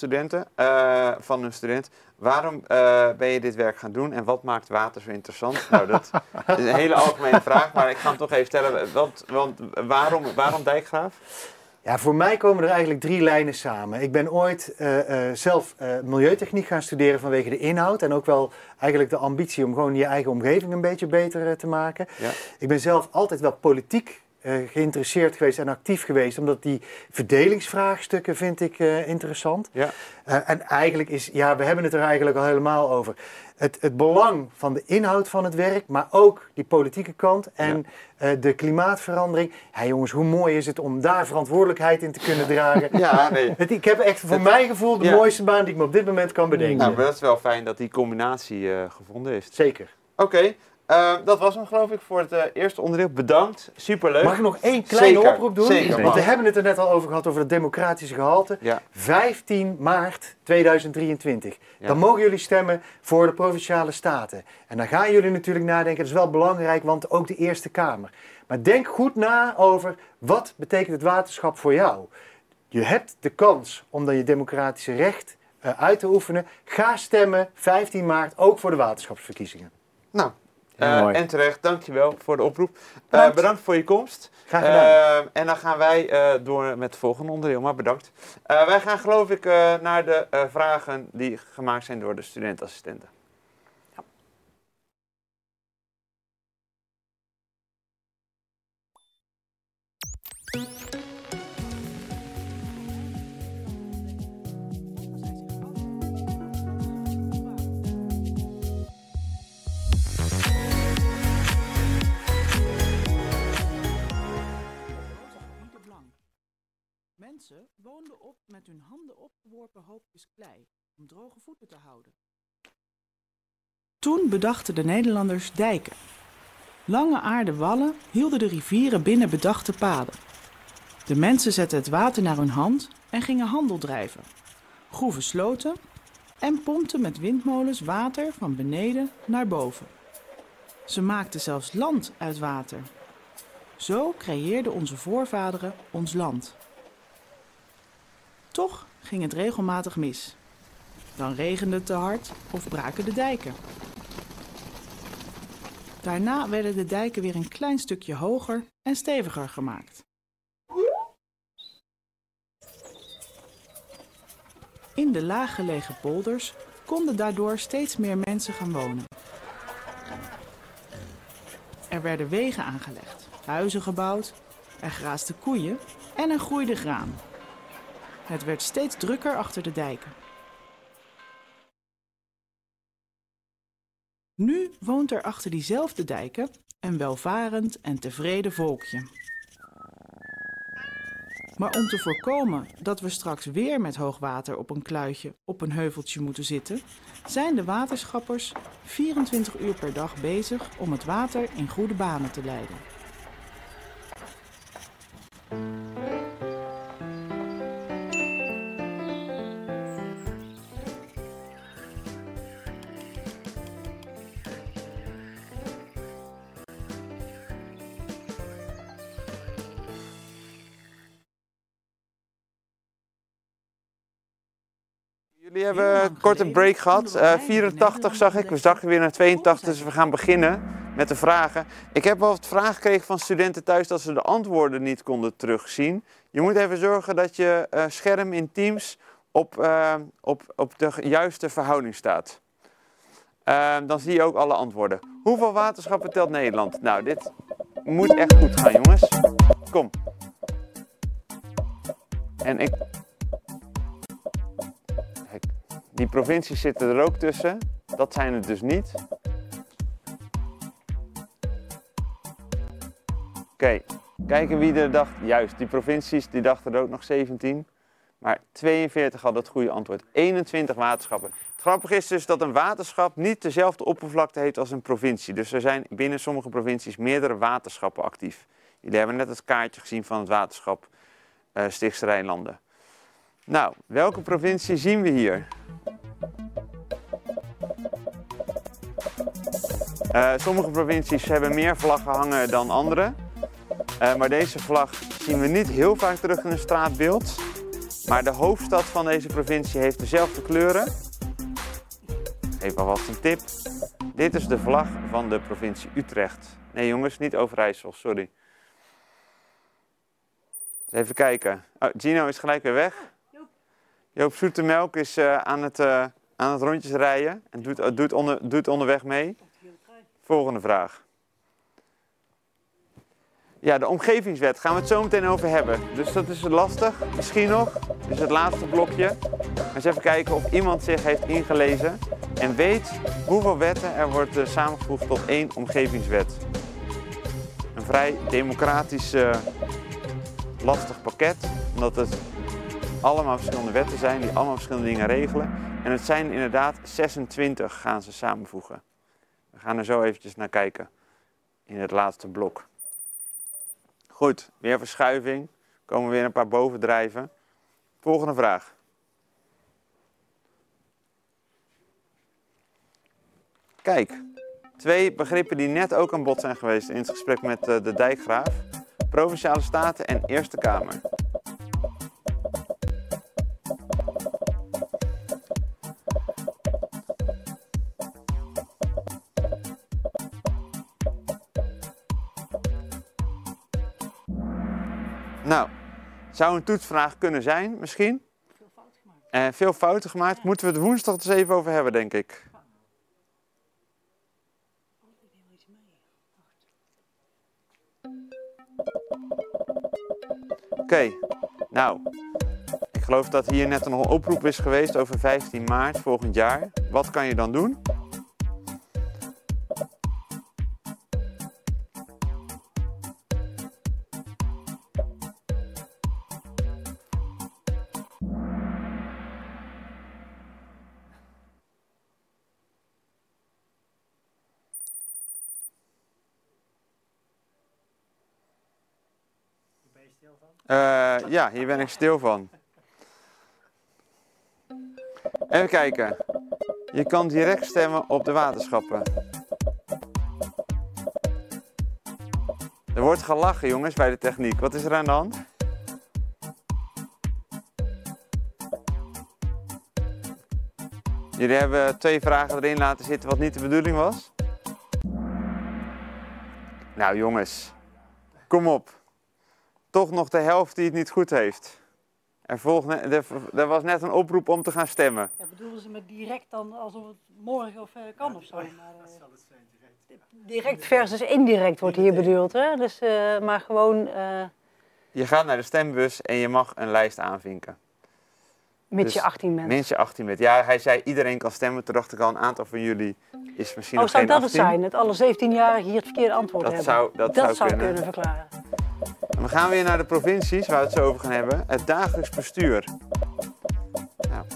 van een student. Waarom ben je dit werk gaan doen en wat maakt water zo interessant? Nou, dat is een hele algemene vraag, maar ik ga hem toch even stellen. Want waarom dijkgraaf? Ja, voor mij komen er eigenlijk 3 lijnen samen. Ik ben ooit zelf milieutechniek gaan studeren vanwege de inhoud. En ook wel eigenlijk de ambitie om gewoon je eigen omgeving een beetje beter te maken. Ja. Ik ben zelf altijd wel politiek geïnteresseerd geweest en actief geweest, omdat die verdelingsvraagstukken vind ik interessant. Ja. En eigenlijk we hebben het er eigenlijk al helemaal over. Het belang van de inhoud van het werk, maar ook die politieke kant en de klimaatverandering. Ja, jongens, hoe mooi is het om daar verantwoordelijkheid in te kunnen dragen. Ja, nee. Ik heb echt voor mijn gevoel de mooiste baan die ik me op dit moment kan bedenken. Nou, maar dat is wel fijn dat die combinatie gevonden is. Zeker. Oké, dat was hem geloof ik voor het eerste onderdeel. Bedankt, superleuk. Mag ik nog één kleine oproep doen? Zeker. Want we hebben het er net al over gehad, over het democratische gehalte. Ja. 15 maart 2023. Ja. Dan mogen jullie stemmen voor de Provinciale Staten. En dan gaan jullie natuurlijk nadenken, dat is wel belangrijk, want ook de Eerste Kamer. Maar denk goed na over, wat betekent het waterschap voor jou? Je hebt de kans om dan je democratische recht uit te oefenen. Ga stemmen 15 maart, ook voor de waterschapsverkiezingen. Nou, mooi. en terecht, dankjewel voor de oproep. Bedankt. Bedankt voor je komst. Graag gedaan. En dan gaan wij door met het volgende onderdeel, maar bedankt. Wij gaan geloof ik naar de vragen die gemaakt zijn door de studentassistenten. Mensen woonden op met hun handen opgeworpen hoopjes klei om droge voeten te houden. Toen bedachten de Nederlanders dijken. Lange aarden wallen hielden de rivieren binnen bedachte paden. De mensen zetten het water naar hun hand en gingen handel drijven, groeven sloten en pompten met windmolens water van beneden naar boven. Ze maakten zelfs land uit water. Zo creëerden onze voorvaderen ons land. Toch ging het regelmatig mis. Dan regende het te hard of braken de dijken. Daarna werden de dijken weer een klein stukje hoger en steviger gemaakt. In de laaggelegen polders konden daardoor steeds meer mensen gaan wonen. Er werden wegen aangelegd, huizen gebouwd, er graasden koeien en er groeide graan. Het werd steeds drukker achter de dijken. Nu woont er achter diezelfde dijken een welvarend en tevreden volkje. Maar om te voorkomen dat we straks weer met hoogwater op een kluitje op een heuveltje moeten zitten, zijn de waterschappers 24 uur per dag bezig om het water in goede banen te leiden. Jullie hebben een korte break gehad. 84 zag ik, we zakken weer naar 82, dus we gaan beginnen met de vragen. Ik heb wel wat vragen gekregen van studenten thuis dat ze de antwoorden niet konden terugzien. Je moet even zorgen dat je scherm in Teams op de juiste verhouding staat. Dan zie je ook alle antwoorden. Hoeveel waterschappen telt Nederland? Nou, dit moet echt goed gaan, jongens. Kom. En die provincies zitten er ook tussen. Dat zijn het dus niet. Oké, kijken wie er dacht. Juist, die provincies die dachten er ook nog 17. Maar 42 hadden het goede antwoord. 21 waterschappen. Het grappige is dus dat een waterschap niet dezelfde oppervlakte heeft als een provincie. Dus er zijn binnen sommige provincies meerdere waterschappen actief. Jullie hebben net het kaartje gezien van het waterschap Stichtse Rijnlanden. Nou, welke provincie zien we hier? Sommige provincies hebben meer vlaggen hangen dan andere. Maar deze vlag zien we niet heel vaak terug in een straatbeeld. Maar de hoofdstad van deze provincie heeft dezelfde kleuren. Ik geef alvast een tip. Dit is de vlag van de provincie Utrecht. Nee jongens, niet Overijssel, sorry. Even kijken. Oh, Gino is gelijk weer weg. Joop Zoetemelk is aan het rondjes rijden en doet onderweg mee. Volgende vraag. Ja, de omgevingswet gaan we het zo meteen over hebben. Dus dat is lastig, misschien nog. Dit is het laatste blokje. Maar eens even kijken of iemand zich heeft ingelezen en weet hoeveel wetten er wordt samengevoegd tot 1 omgevingswet. Een vrij democratisch lastig pakket, omdat het allemaal verschillende wetten zijn die allemaal verschillende dingen regelen. En het zijn inderdaad 26 gaan ze samenvoegen. We gaan er zo eventjes naar kijken in het laatste blok. Goed, weer verschuiving. Komen weer een paar bovendrijven. Volgende vraag. Kijk, 2 begrippen die net ook aan bod zijn geweest in het gesprek met de dijkgraaf. Provinciale Staten en Eerste Kamer. Nou, zou een toetsvraag kunnen zijn, misschien? Veel fouten gemaakt. Moeten we het woensdag eens even over hebben, denk ik. Oké, nou, ik geloof dat hier net nog een oproep is geweest over 15 maart volgend jaar. Wat kan je dan doen? Ja, hier ben ik stil van. Even kijken. Je kan direct stemmen op de waterschappen. Er wordt gelachen, jongens, bij de techniek. Wat is er aan de hand? Jullie hebben 2 vragen erin laten zitten wat niet de bedoeling was. Nou, jongens. Kom op. Toch nog de helft die het niet goed heeft. Er was net een oproep om te gaan stemmen. Ja, bedoelen ze met direct dan alsof het morgen of kan of zo? Maar, direct versus indirect wordt hier bedoeld, hè? Dus, maar gewoon... Je gaat naar de stembus en je mag een lijst aanvinken. Mits je 18 bent. Mits je 18 bent. Ja, hij zei iedereen kan stemmen. Toen dacht ik al, een aantal van jullie is misschien nog geen 18. Oh, zou dat het zijn? Dat alle 17-jarigen hier het verkeerde antwoord hebben? Dat zou kunnen verklaren. En we gaan weer naar de provincies waar we het zo over gaan hebben. Het dagelijks bestuur. Nou.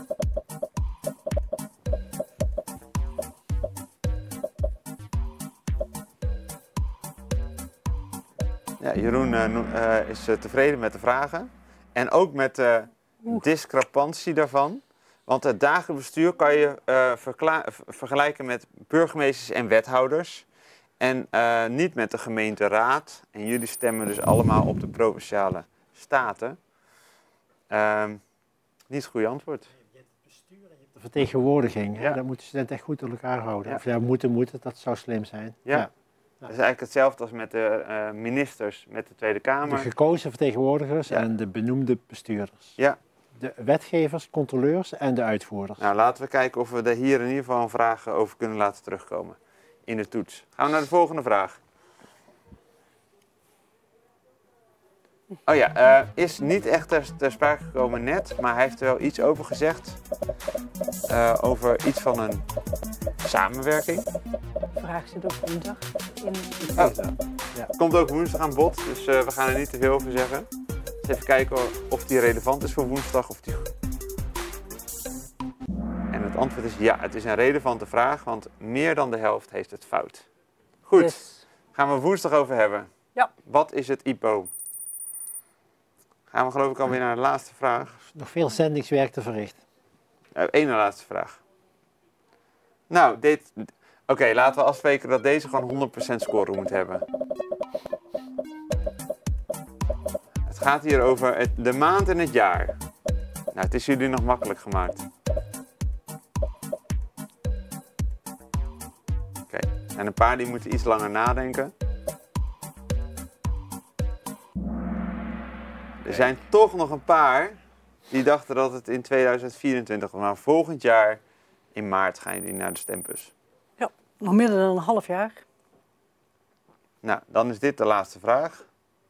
Ja, Jeroen is tevreden met de vragen. En ook met de discrepantie daarvan. Want het dagelijks bestuur kan je vergelijken met burgemeesters en wethouders. En niet met de gemeenteraad. En jullie stemmen dus allemaal op de provinciale staten. Niet het goede antwoord. Je hebt het bestuur en je hebt de vertegenwoordiging. Ja. Dat moeten studenten echt goed door elkaar houden. Ja. Of ja, moeten, dat zou slim zijn. Ja. Ja. Dat is eigenlijk hetzelfde als met de ministers, met de Tweede Kamer. De gekozen vertegenwoordigers en de benoemde bestuurders. Ja. De wetgevers, controleurs en de uitvoerders. Nou, laten we kijken of we er hier in ieder geval een vraag over kunnen laten terugkomen in de toets. Gaan we naar de volgende vraag. Oh ja, is niet echt ter sprake gekomen net, maar hij heeft er wel iets over gezegd. Over iets van een samenwerking. Vraag zit ook woensdag in. Ja. Komt ook woensdag aan bod, dus we gaan er niet te veel over zeggen. Dus even kijken of die relevant is voor woensdag. En het antwoord is ja, het is een relevante vraag, want meer dan de helft heeft het fout. Goed, yes. Gaan we woensdag over hebben. Ja. Wat is het IPO? Gaan we geloof ik alweer naar de laatste vraag. Nog veel zendingswerk te verrichten. Eén laatste vraag. Nou, Oké, laten we afspreken dat deze gewoon 100% score moet hebben. Het gaat hier over de maand en het jaar. Nou, het is jullie nog makkelijk gemaakt. Oké, er zijn een paar die moeten iets langer nadenken. Er zijn toch nog een paar die dachten dat het in 2024 was. Maar volgend jaar in maart gaan jullie naar de stembus. Ja, nog minder dan een half jaar. Nou, dan is dit de laatste vraag.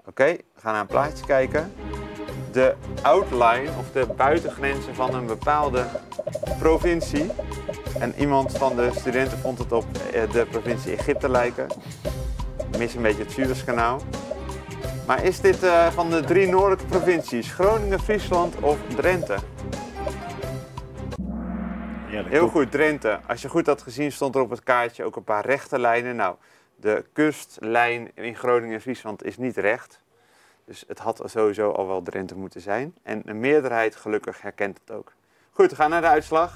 Oké, we gaan naar een plaatje kijken. De outline of de buitengrenzen van een bepaalde provincie. En iemand van de studenten vond het op de provincie Egypte lijken. Ik mis een beetje het Suezkanaal. Maar is dit van de 3 noordelijke provincies? Groningen, Friesland of Drenthe? Heel goed, Drenthe. Als je goed had gezien stond er op het kaartje ook een paar rechte lijnen. Nou, de kustlijn in Groningen en Friesland is niet recht. Dus het had sowieso al wel Drenthe moeten zijn. En een meerderheid gelukkig herkent het ook. Goed, we gaan naar de uitslag.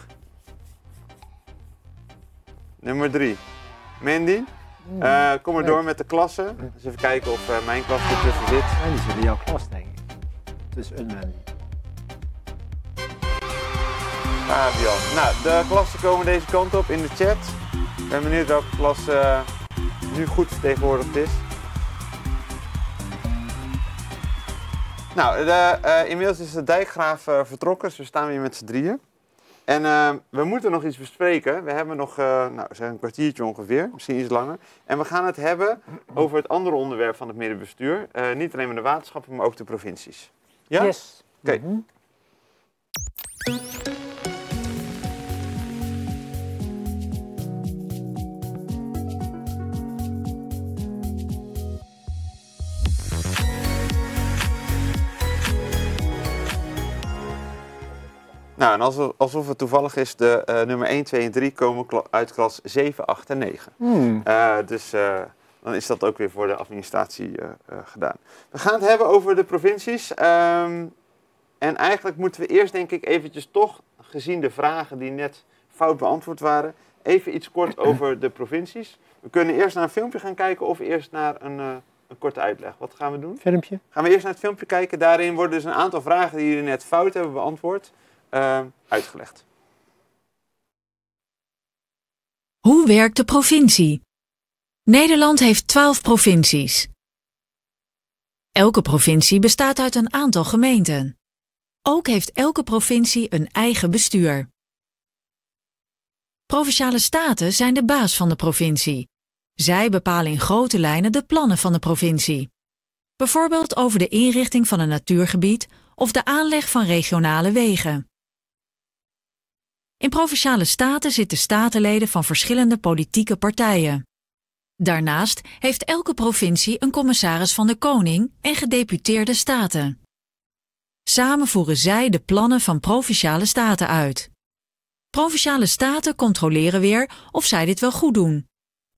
Nummer 3. Mandy, kom maar door met de klassen. Dus even kijken of mijn klas ertussen zit. En die zit in jouw klas, denk ik. Het is een Mandy. Fabian. Nou, de klassen komen deze kant op in de chat. Ik ben benieuwd welke klas nu goed vertegenwoordigd is. Nou, inmiddels is de dijkgraaf vertrokken, dus we staan weer met z'n drieën. En we moeten nog iets bespreken. We hebben nog een kwartiertje ongeveer, misschien iets langer. En we gaan het hebben over het andere onderwerp van het middenbestuur. Niet alleen maar de waterschappen, maar ook de provincies. Ja? Yes. Oké. Nou, en alsof het toevallig is, de nummer 1, 2 en 3 komen uit klas 7, 8 en 9. Dus dan is dat ook weer voor de administratie gedaan. We gaan het hebben over de provincies. En eigenlijk moeten we eerst, denk ik, eventjes toch, gezien de vragen die net fout beantwoord waren, even iets kort over de provincies. We kunnen eerst naar een filmpje gaan kijken of eerst naar een korte uitleg. Wat gaan we doen? Filmpje. Gaan we eerst naar het filmpje kijken. Daarin worden dus een aantal vragen die jullie net fout hebben beantwoord, uitgelegd. Hoe werkt de provincie? Nederland heeft 12 provincies. Elke provincie bestaat uit een aantal gemeenten. Ook heeft elke provincie een eigen bestuur. Provinciale staten zijn de baas van de provincie. Zij bepalen in grote lijnen de plannen van de provincie. Bijvoorbeeld over de inrichting van een natuurgebied of de aanleg van regionale wegen. In provinciale staten zitten statenleden van verschillende politieke partijen. Daarnaast heeft elke provincie een commissaris van de koning en gedeputeerde staten. Samen voeren zij de plannen van provinciale staten uit. Provinciale staten controleren weer of zij dit wel goed doen.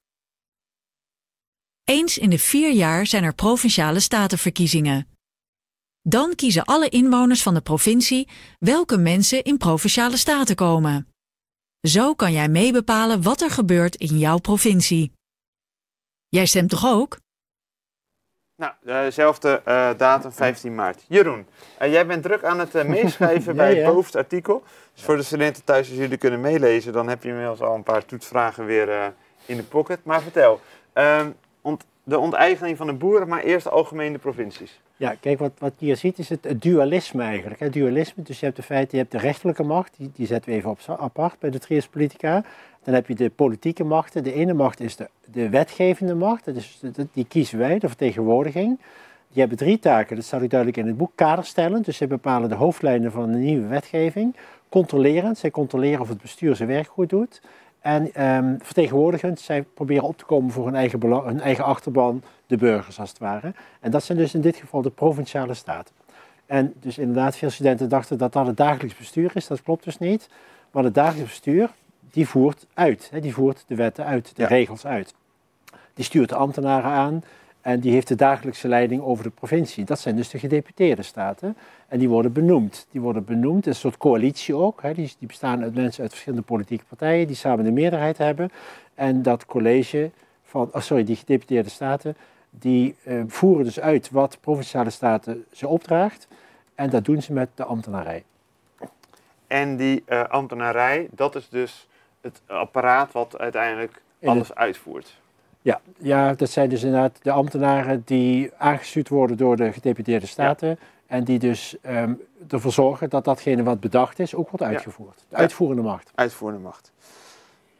Eens in de 4 jaar zijn er provinciale statenverkiezingen. Dan kiezen alle inwoners van de provincie welke mensen in provinciale staten komen. Zo kan jij meebepalen wat er gebeurt in jouw provincie. Jij stemt toch ook? Nou, dezelfde datum, 15 maart. Jeroen, jij bent druk aan het meeschrijven bij het bovenste artikel. Dus voor de studenten thuis, als jullie kunnen meelezen, dan heb je inmiddels al een paar toetsvragen weer in de pocket. Maar vertel, de onteigening van de boeren, maar eerst algemeen de provincies. Ja, kijk, wat je hier ziet is het dualisme eigenlijk. Het dualisme, dus je hebt in feite je hebt de rechterlijke macht, die zetten we even apart bij de trias politica. Dan heb je de politieke machten. De ene macht is de wetgevende macht, die kiezen wij, de vertegenwoordiging. Die hebben 3 taken, dat staat ook duidelijk in het boek. Kaderstellend, dus zij bepalen de hoofdlijnen van de nieuwe wetgeving. Controlerend, zij controleren of het bestuur zijn werk goed doet. En vertegenwoordigend, zij proberen op te komen voor hun eigen achterban, de burgers als het ware. En dat zijn dus in dit geval de provinciale staten. En dus inderdaad, veel studenten dachten dat dat het dagelijks bestuur is. Dat klopt dus niet. Maar het dagelijks bestuur, die voert uit. Die voert de wetten uit, de regels uit. Die stuurt de ambtenaren aan en die heeft de dagelijkse leiding over de provincie. Dat zijn dus de gedeputeerde staten. En die worden benoemd. Een soort coalitie ook. Die bestaan uit mensen uit verschillende politieke partijen die samen de meerderheid hebben. En dat college van, die gedeputeerde staten, die voeren dus uit wat provinciale staten ze opdraagt. En dat doen ze met de ambtenarij. En die ambtenarij, dat is dus het apparaat wat uiteindelijk alles uitvoert. Ja, dat zijn dus inderdaad de ambtenaren die aangestuurd worden door de gedeputeerde staten. Ja. En die dus ervoor zorgen dat datgene wat bedacht is ook wordt uitgevoerd. De uitvoerende macht. Uitvoerende macht.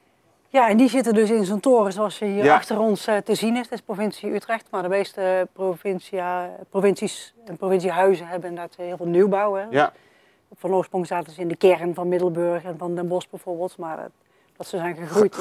Ja, en die zitten dus in zo'n toren zoals hier achter ons te zien is. Dat is provincie Utrecht, maar de meeste provincies en provinciehuizen hebben inderdaad heel veel nieuwbouw. Hè. Ja. Van oorsprong zaten ze in de kern van Middelburg en van Den Bosch bijvoorbeeld, maar dat ze zijn gegroeid.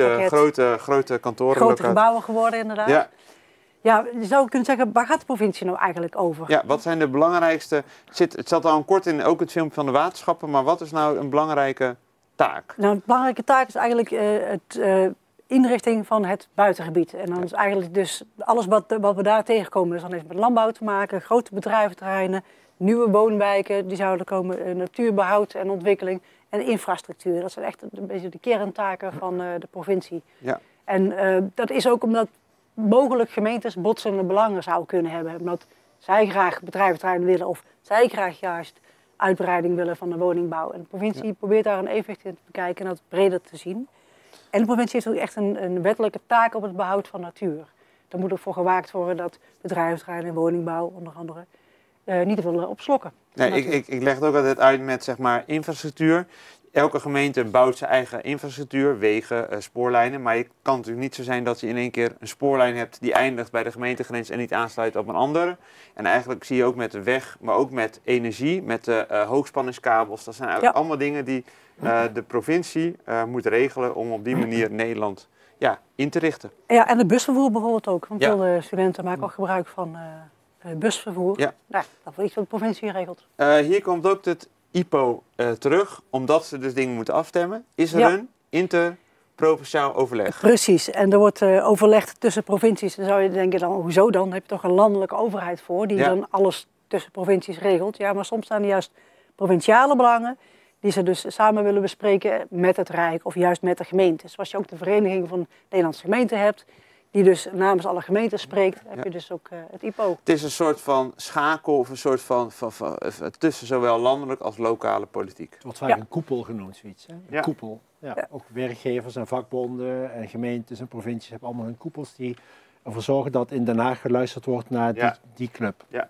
Grote kantoren. Grote gebouwen geworden inderdaad. Ja. Ja, je zou kunnen zeggen, waar gaat de provincie nou eigenlijk over? Ja, wat zijn de belangrijkste... Het zat al kort in ook het filmpje van de waterschappen, maar wat is nou een belangrijke taak? Nou, een belangrijke taak is eigenlijk het inrichting van het buitengebied. En dan is eigenlijk dus alles wat we daar tegenkomen. Dus dan heeft het met landbouw te maken, grote bedrijventerreinen, nieuwe woonwijken, die zouden komen, natuurbehoud en ontwikkeling en infrastructuur. Dat zijn echt een beetje de kerntaken van de provincie. Ja. En dat is ook omdat mogelijk gemeentes botsende belangen zouden kunnen hebben. Omdat zij graag bedrijventerreinen willen of zij graag juist uitbreiding willen van de woningbouw. En de provincie probeert daar een evenwicht in te bekijken en dat breder te zien. En de provincie heeft ook echt een wettelijke taak op het behoud van natuur. Daar moet ook voor gewaakt worden dat bedrijventerreinen en woningbouw onder andere niet te veel opslokken. Nee, ik leg het ook altijd uit met zeg maar infrastructuur. Elke gemeente bouwt zijn eigen infrastructuur, wegen, spoorlijnen. Maar het kan natuurlijk niet zo zijn dat je in één keer een spoorlijn hebt die eindigt bij de gemeentegrens en niet aansluit op een andere. En eigenlijk zie je ook met de weg, maar ook met energie, met de hoogspanningskabels. Dat zijn eigenlijk allemaal dingen die de provincie moet regelen om op die manier Nederland in te richten. Ja, en het busvervoer bijvoorbeeld ook. Want veel studenten maken ook gebruik van busvervoer. Ja. Nou, dat wordt iets wat de provincie regelt. Hier komt ook het IPO terug, omdat ze dus dingen moeten afstemmen. Is er een interprovinciaal overleg? Precies, en er wordt overlegd tussen provincies. Dan zou je denken, hoezo dan? Heb je toch een landelijke overheid voor, die dan alles tussen provincies regelt. Ja, maar soms staan er juist provinciale belangen, die ze dus samen willen bespreken met het Rijk of juist met de gemeentes. Zoals je ook de Vereniging van Nederlandse Gemeenten hebt, die dus namens alle gemeenten spreekt, heb je dus ook het IPO. Het is een soort van schakel of een soort van tussen zowel landelijk als lokale politiek. Het wordt vaak een koepel genoemd, zoiets. Hè? Een koepel. Ja. Ja. Ook werkgevers en vakbonden en gemeentes en provincies hebben allemaal hun koepels die ervoor zorgen dat in Den Haag geluisterd wordt naar die club. Ja.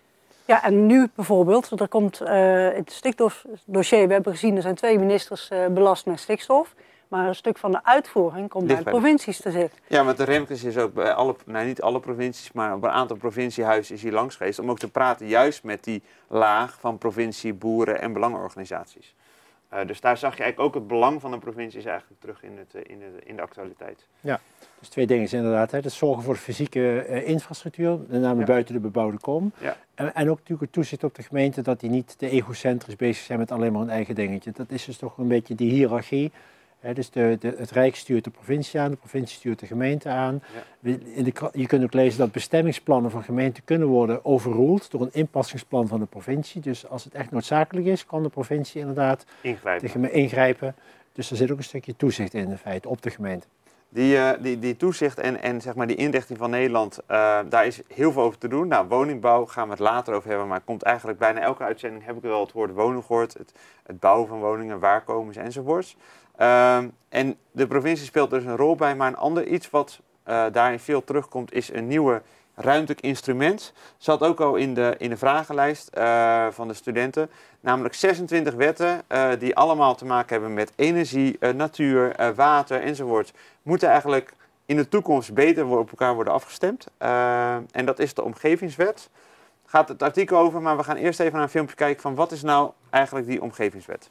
Ja, en nu bijvoorbeeld, er komt het stikstofdossier, we hebben gezien, er zijn 2 ministers belast met stikstof. Maar een stuk van de uitvoering komt bij de provincies te zitten. Ja, want de Remkes is ook bij niet alle provincies, maar op een aantal provinciehuizen is hij langs geweest. Om ook te praten juist met die laag van provincie, boeren en belangenorganisaties. Dus daar zag je eigenlijk ook het belang van de provincies eigenlijk terug in de actualiteit. Ja, dus 2 dingen is inderdaad. Hè. Dus zorgen voor de fysieke infrastructuur, met name buiten de bebouwde kom. Ja. En ook natuurlijk het toezicht op de gemeente dat die niet te egocentrisch bezig zijn met alleen maar hun eigen dingetje. Dat is dus toch een beetje die hiërarchie. Dus het Rijk stuurt de provincie aan, de provincie stuurt de gemeente aan. Ja. Je kunt ook lezen dat bestemmingsplannen van gemeenten kunnen worden overruled door een inpassingsplan van de provincie. Dus als het echt noodzakelijk is, kan de provincie inderdaad ingrijpen. Dus er zit ook een stukje toezicht in feite op de gemeente. Die toezicht en zeg maar die inrichting van Nederland, daar is heel veel over te doen. Nou, woningbouw gaan we het later over hebben, maar het komt eigenlijk bijna elke uitzending heb ik wel het woord wonen gehoord. Het bouwen van woningen, waar komen ze enzovoorts. En de provincie speelt dus een rol bij, maar een ander iets wat daarin veel terugkomt is een nieuwe ruimtelijk instrument. Zat ook al in de vragenlijst van de studenten. Namelijk 26 wetten die allemaal te maken hebben met energie, natuur, water enzovoort. Moeten eigenlijk in de toekomst beter op elkaar worden afgestemd. En dat is de omgevingswet. Gaat het artikel over, maar we gaan eerst even naar een filmpje kijken van wat is nou eigenlijk die omgevingswet.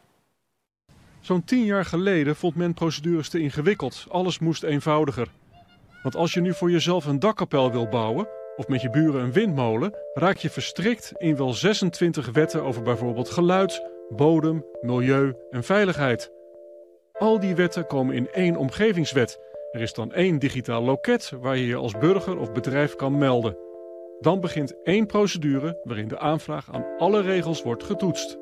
Zo'n 10 jaar geleden vond men procedures te ingewikkeld. Alles moest eenvoudiger. Want als je nu voor jezelf een dakkapel wil bouwen, of met je buren een windmolen, raak je verstrikt in wel 26 wetten over bijvoorbeeld geluid, bodem, milieu en veiligheid. Al die wetten komen in 1 omgevingswet. Er is dan 1 digitaal loket waar je je als burger of bedrijf kan melden. Dan begint 1 procedure waarin de aanvraag aan alle regels wordt getoetst.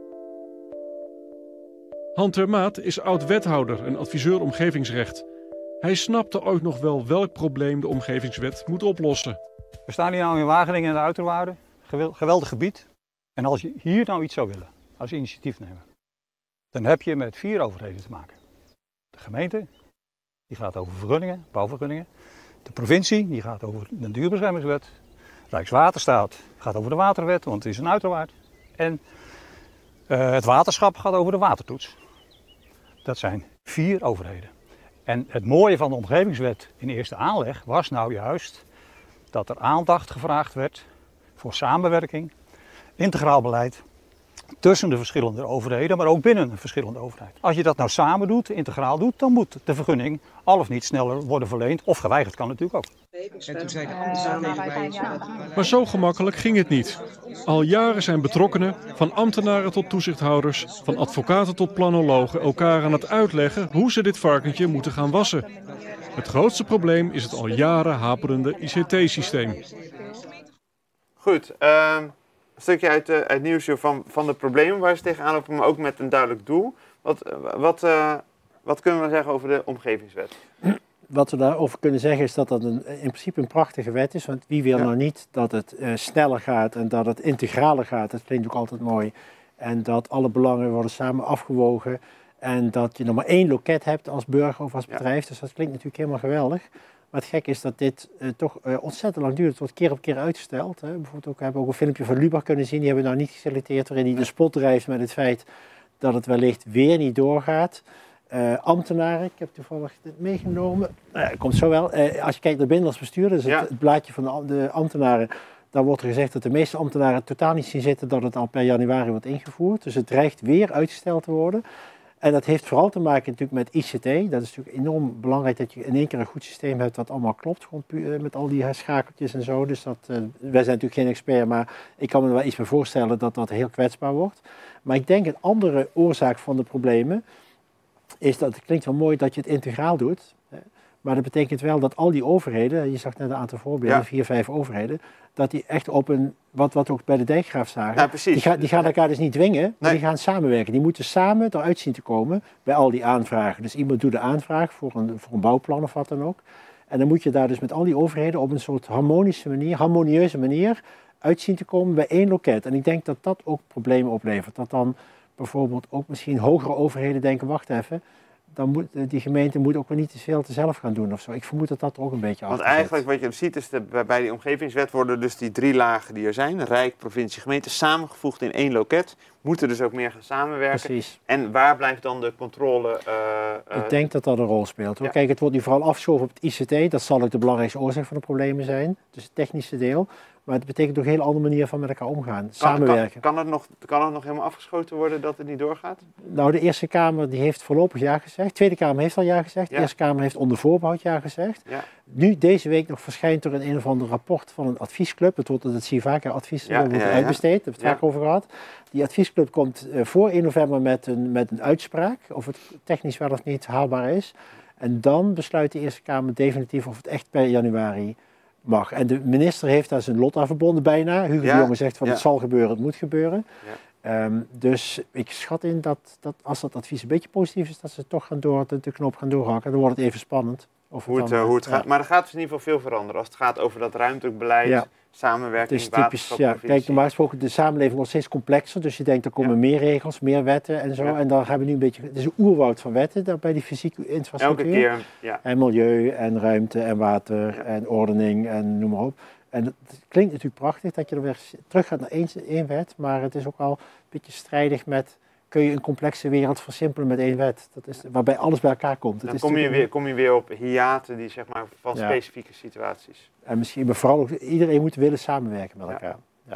Han ter Maat is oud-wethouder en adviseur omgevingsrecht. Hij snapte ook nog wel welk probleem de omgevingswet moet oplossen. We staan hier nou in Wageningen in de Uiterwaarden. Geweldig gebied. En als je hier nou iets zou willen, als initiatief nemen, dan heb je met 4 overheden te maken. De gemeente, die gaat over vergunningen, bouwvergunningen. De provincie, die gaat over de Natuurbeschermingswet. Rijkswaterstaat gaat over de waterwet, want het is een uiterwaard. En het waterschap gaat over de watertoets. Dat zijn 4 overheden. En het mooie van de omgevingswet in eerste aanleg was nou juist dat er aandacht gevraagd werd voor samenwerking, integraal beleid tussen de verschillende overheden, maar ook binnen een verschillende overheid. Als je dat nou samen doet, integraal doet, dan moet de vergunning al of niet sneller worden verleend. Of geweigerd kan natuurlijk ook. En toen zei de ambtenaren bij Maar zo gemakkelijk ging het niet. Al jaren zijn betrokkenen, van ambtenaren tot toezichthouders, van advocaten tot planologen, elkaar aan het uitleggen hoe ze dit varkentje moeten gaan wassen. Het grootste probleem is het al jaren haperende ICT-systeem. Goed, een stukje uit het nieuws van de problemen waar ze tegenaan lopen, maar ook met een duidelijk doel. Wat kunnen we zeggen over de omgevingswet? Wat we daarover kunnen zeggen is dat dat in principe een prachtige wet is. Want wie wil nou niet dat het sneller gaat en dat het integraler gaat. Dat klinkt ook altijd mooi. En dat alle belangen worden samen afgewogen. En dat je nog maar één loket hebt als burger of als bedrijf. Dus dat klinkt natuurlijk helemaal geweldig. Maar het gekke is dat dit toch ontzettend lang duurt. Het wordt keer op keer uitgesteld. Hè. Bijvoorbeeld we hebben ook een filmpje van Lubach kunnen zien. Die hebben we nou niet geselecteerd. Waarin hij de spot drijft met het feit dat het wellicht weer niet doorgaat. Ambtenaren, ik heb toevallig dit meegenomen. Komt zo wel. Als je kijkt naar Binnenlands Bestuur, dus het blaadje van de ambtenaren. Dan wordt er gezegd dat de meeste ambtenaren totaal niet zien zitten dat het al per januari wordt ingevoerd. Dus het dreigt weer uitgesteld te worden. En dat heeft vooral te maken natuurlijk met ICT. Dat is natuurlijk enorm belangrijk dat je in één keer een goed systeem hebt wat allemaal klopt. Gewoon met al die schakeltjes en zo. Dus wij zijn natuurlijk geen expert, maar ik kan me er wel iets bij voorstellen dat dat heel kwetsbaar wordt. Maar ik denk een andere oorzaak van de problemen is dat het klinkt wel mooi dat je het integraal doet. Maar dat betekent wel dat al die overheden, je zag net een aantal voorbeelden, 4, 5 overheden, dat die echt op een, wat we ook bij de dijkgraaf zagen, die gaan elkaar dus niet dwingen, maar die gaan samenwerken. Die moeten samen eruit zien te komen bij al die aanvragen. Dus iemand doet de aanvraag voor een bouwplan of wat dan ook. En dan moet je daar dus met al die overheden op een soort harmonieuze manier uit zien te komen bij één loket. En ik denk dat dat ook problemen oplevert. Dat dan bijvoorbeeld ook misschien hogere overheden denken, wacht even, dan moet die gemeente ook wel niet te veel te zelf gaan doen of zo. Ik vermoed dat dat er ook een beetje achter zit. Want eigenlijk wat je ziet is bij die omgevingswet worden dus die 3 lagen die er zijn, Rijk, provincie, gemeente, samengevoegd in één loket. Moeten dus ook meer gaan samenwerken. Precies. En waar blijft dan de controle? Ik denk dat dat een rol speelt. Hoor. Ja. Kijk, het wordt nu vooral afgeschoven op het ICT. Dat zal ook de belangrijkste oorzaak van de problemen zijn. Dus het technische deel. Maar het betekent ook een hele andere manier van met elkaar omgaan. Samenwerken. Kan het nog helemaal afgeschoten worden dat het niet doorgaat? Nou, de Eerste Kamer die heeft voorlopig ja gezegd. De Tweede Kamer heeft al ja gezegd. De Eerste Kamer heeft onder voorbehoud ja gezegd. Ja. Nu, deze week nog verschijnt er een of ander rapport van een adviesclub. Het wordt het CIVACA-advies wordt uitbesteed. Daar hebben we het vaak over gehad. Die adviesclub komt voor 1 november met een uitspraak. Of het technisch wel of niet haalbaar is. En dan besluit de Eerste Kamer definitief of het echt per januari mag. En de minister heeft daar zijn lot aan verbonden bijna. Hugo de Jonge zegt van het zal gebeuren, het moet gebeuren. Ja. Dus ik schat in dat als dat advies een beetje positief is, dat ze toch de knop gaan doorhakken. Dan wordt het even spannend. Hoe het gaat. Maar er gaat dus in ieder geval veel veranderen. Als het gaat over dat ruimtelijk beleid, samenwerking, het is typisch, kijk, normaal gesproken de samenleving wordt steeds complexer. Dus je denkt, er komen meer regels, meer wetten en zo. Ja. En dan hebben we nu een beetje, het is een oerwoud van wetten bij die fysieke infrastructuur. Elke keer, En milieu en ruimte en water en ordening en noem maar op. En het klinkt natuurlijk prachtig dat je er weer terug gaat naar één wet. Maar het is ook al een beetje strijdig met, kun je een complexe wereld versimpelen met één wet. Dat is waarbij alles bij elkaar komt. Dan kom je weer op hiaten die zeg maar van specifieke situaties. En misschien vooral ook iedereen moet willen samenwerken met elkaar.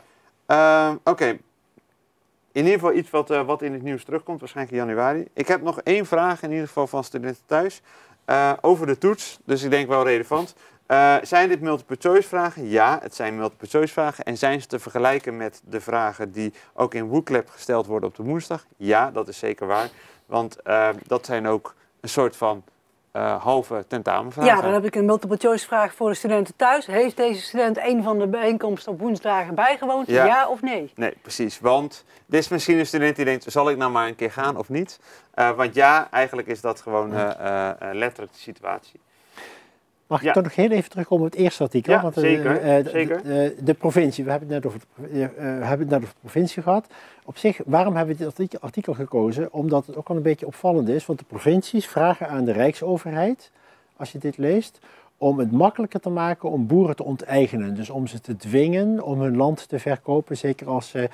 Oké. In ieder geval iets wat in het nieuws terugkomt, waarschijnlijk in januari. Ik heb nog 1 vraag in ieder geval van studenten thuis. Over de toets, dus ik denk wel relevant. Zijn dit multiple choice vragen? Ja, het zijn multiple choice vragen. En zijn ze te vergelijken met de vragen die ook in WooClap gesteld worden op de woensdag? Ja, dat is zeker waar. Want dat zijn ook een soort van halve tentamenvragen. Ja, dan heb ik een multiple choice vraag voor de studenten thuis. Heeft deze student een van de bijeenkomsten op woensdagen bijgewoond? Ja of nee? Nee, precies. Want dit is misschien een student die denkt, zal ik nou maar een keer gaan of niet? Want ja, eigenlijk is dat gewoon letterlijk de situatie. Mag ik toch nog heel even terugkomen op het eerste artikel? Ja, want, zeker. De provincie, we hebben het net over de provincie gehad. Op zich, waarom hebben we dit artikel gekozen? Omdat het ook al een beetje opvallend is. Want de provincies vragen aan de Rijksoverheid, als je dit leest, om het makkelijker te maken om boeren te onteigenen. Dus om ze te dwingen om hun land te verkopen. Zeker als ze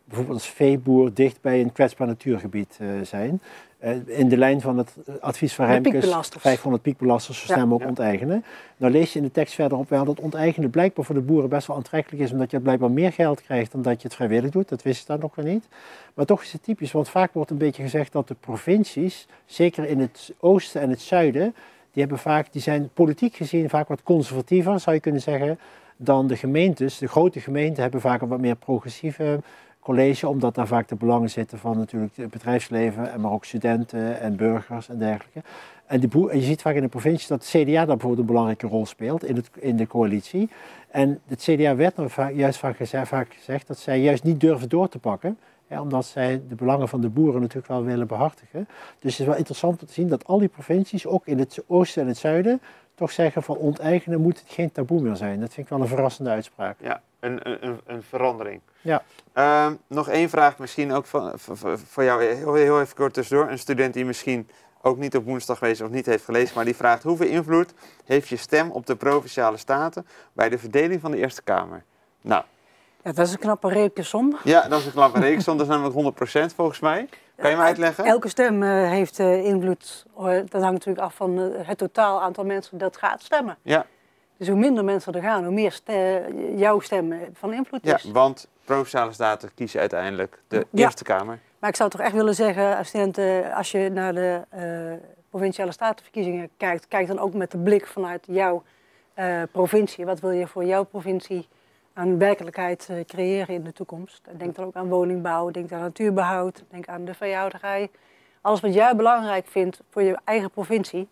bijvoorbeeld als veeboer dicht bij een kwetsbaar natuurgebied zijn. In de lijn van het advies van Remkes, 500 piekbelasters zo snel mogelijk onteigenen. Nou lees je in de tekst verderop wel dat onteigenen blijkbaar voor de boeren best wel aantrekkelijk is, omdat je blijkbaar meer geld krijgt dan dat je het vrijwillig doet. Dat wist ik dan nog wel niet. Maar toch is het typisch, want vaak wordt een beetje gezegd dat de provincies, zeker in het oosten en het zuiden, die zijn politiek gezien vaak wat conservatiever, zou je kunnen zeggen, dan de gemeentes. De grote gemeenten hebben vaak een wat meer progressieve college, omdat daar vaak de belangen zitten van natuurlijk het bedrijfsleven, maar ook studenten en burgers en dergelijke. En je ziet vaak in de provincie dat het CDA daar bijvoorbeeld een belangrijke rol speelt in de coalitie. En het CDA werd juist vaak gezegd dat zij juist niet durven door te pakken, omdat zij de belangen van de boeren natuurlijk wel willen behartigen. Dus het is wel interessant om te zien dat al die provincies, ook in het oosten en het zuiden, toch zeggen van onteigenen moet het geen taboe meer zijn. Dat vind ik wel een verrassende uitspraak. Ja, een verandering. Ja. Nog één vraag misschien ook voor jou, heel even kort tussendoor. Een student die misschien ook niet op woensdag geweest of niet heeft gelezen, maar die vraagt: hoeveel invloed heeft je stem op de Provinciale Staten bij de verdeling van de Eerste Kamer? Nou. Ja, dat is een knappe rekensom. Ja, dat is een knappe rekensom. Dat is namelijk 100% volgens mij. Kan je me uitleggen? Elke stem heeft invloed. Dat hangt natuurlijk af van het totaal aantal mensen dat gaat stemmen. Ja. Dus hoe minder mensen er gaan, hoe meer jouw stem van invloed is. Ja, want Provinciale Staten kiezen uiteindelijk de Eerste Kamer. Maar ik zou toch echt willen zeggen, als studenten, als je naar de Provinciale Statenverkiezingen kijkt, kijk dan ook met de blik vanuit jouw provincie. Wat wil je voor jouw provincie aan werkelijkheid creëren in de toekomst? Denk dan ook aan woningbouw, denk aan natuurbehoud, denk aan de veehouderij. Alles wat jij belangrijk vindt voor je eigen provincie.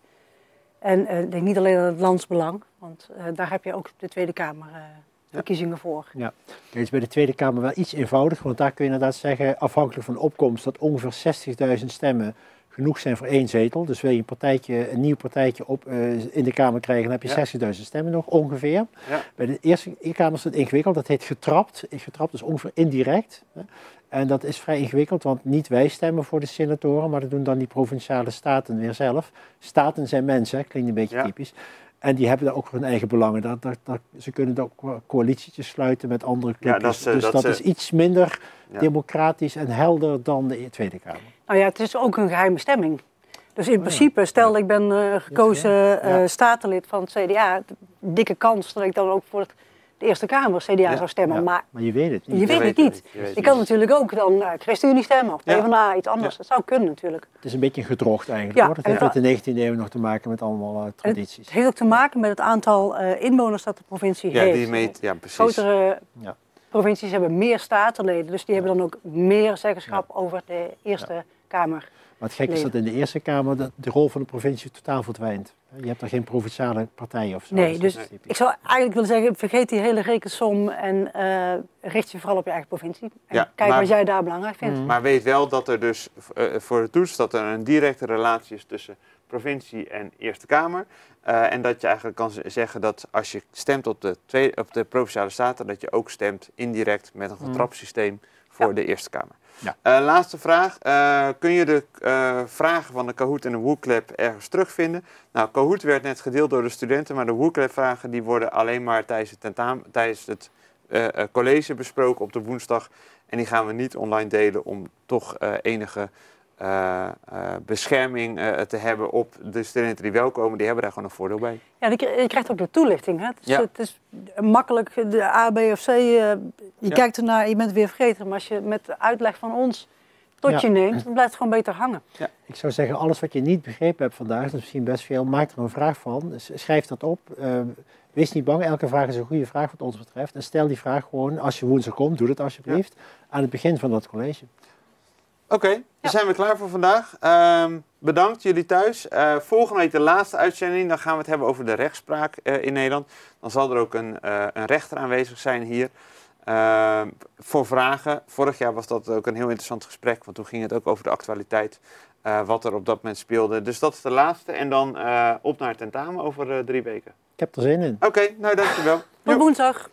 En denk niet alleen aan het landsbelang, want daar heb je ook de Tweede Kamer verkiezingen voor. Ja, het is bij de Tweede Kamer wel iets eenvoudiger, want daar kun je inderdaad zeggen, afhankelijk van de opkomst, dat ongeveer 60.000 stemmen genoeg zijn voor 1 zetel. Dus wil je een nieuw partijtje in de Kamer krijgen, dan heb je 60.000 stemmen nog ongeveer. Ja. Bij de Eerste Kamer is het ingewikkeld, dat heet getrapt. Getrapt is ongeveer indirect. En dat is vrij ingewikkeld, want niet wij stemmen voor de senatoren, maar dat doen dan die Provinciale Staten weer zelf. Staten zijn mensen, klinkt een beetje typisch. En die hebben daar ook hun eigen belangen. Ze kunnen ook coalitietjes sluiten met andere clubjes. Ja, dat is iets minder democratisch en helder dan de Tweede Kamer. Nou ja, het is ook een geheime stemming. Dus in principe, stel ik ben gekozen statenlid van het CDA, dikke kans dat ik dan ook voor de Eerste Kamer CDA zou stemmen. Ja, maar je weet het niet. Je weet het niet. Je kan natuurlijk ook dan ChristenUnie stemmen of PvdA, iets anders. Dat zou kunnen natuurlijk. Het is een beetje gedrocht eigenlijk. Hoor. Dat heeft met de 19e eeuw nog te maken met allemaal tradities. Het heeft ook te maken met het aantal inwoners dat de provincie heeft. Die meet, precies. Grotere provincies hebben meer statenleden, dus die hebben dan ook meer zeggenschap over de Eerste Kamer. Maar het gekke is dat in de Eerste Kamer de rol van de provincie totaal verdwijnt. Je hebt daar geen provinciale partij of zo. Nee, dus ik zou eigenlijk willen zeggen, vergeet die hele rekensom en richt je vooral op je eigen provincie. En kijk wat jij daar belangrijk vindt. Maar weet wel dat er dus voor de toets dat er een directe relatie is tussen provincie en Eerste Kamer. En dat je eigenlijk kan zeggen dat als je stemt op de Provinciale Staten, dat je ook stemt indirect met een getrapsysteem voor de Eerste Kamer. Ja. Laatste vraag. Kun je de vragen van de Kahoot en de WooClap ergens terugvinden? Nou, Kahoot werd net gedeeld door de studenten, maar de WooClap vragen die worden alleen maar tijdens het college besproken op de woensdag. En die gaan we niet online delen om toch enige bescherming te hebben op de studenten die wel komen. Die hebben daar gewoon een voordeel bij. Ja, je krijgt ook de toelichting. Hè? Het is makkelijk, de A, B of C, je kijkt ernaar, je bent weer vergeten. Maar als je met de uitleg van ons tot je neemt, dan blijft het gewoon beter hangen. Ja. Ik zou zeggen, alles wat je niet begrepen hebt vandaag, dat is misschien best veel, maak er een vraag van. Schrijf dat op. Wees niet bang, elke vraag is een goede vraag wat ons betreft. En stel die vraag gewoon, als je woensdag komt, doe dat alsjeblieft, aan het begin van dat college. Oké, dan zijn we klaar voor vandaag. Bedankt jullie thuis. Volgende week de laatste uitzending. Dan gaan we het hebben over de rechtspraak in Nederland. Dan zal er ook een rechter aanwezig zijn hier. Voor vragen. Vorig jaar was dat ook een heel interessant gesprek. Want toen ging het ook over de actualiteit. Wat er op dat moment speelde. Dus dat is de laatste. En dan op naar het tentamen over 3 weken. Ik heb er zin in. Oké, nou dankjewel. Tot woensdag.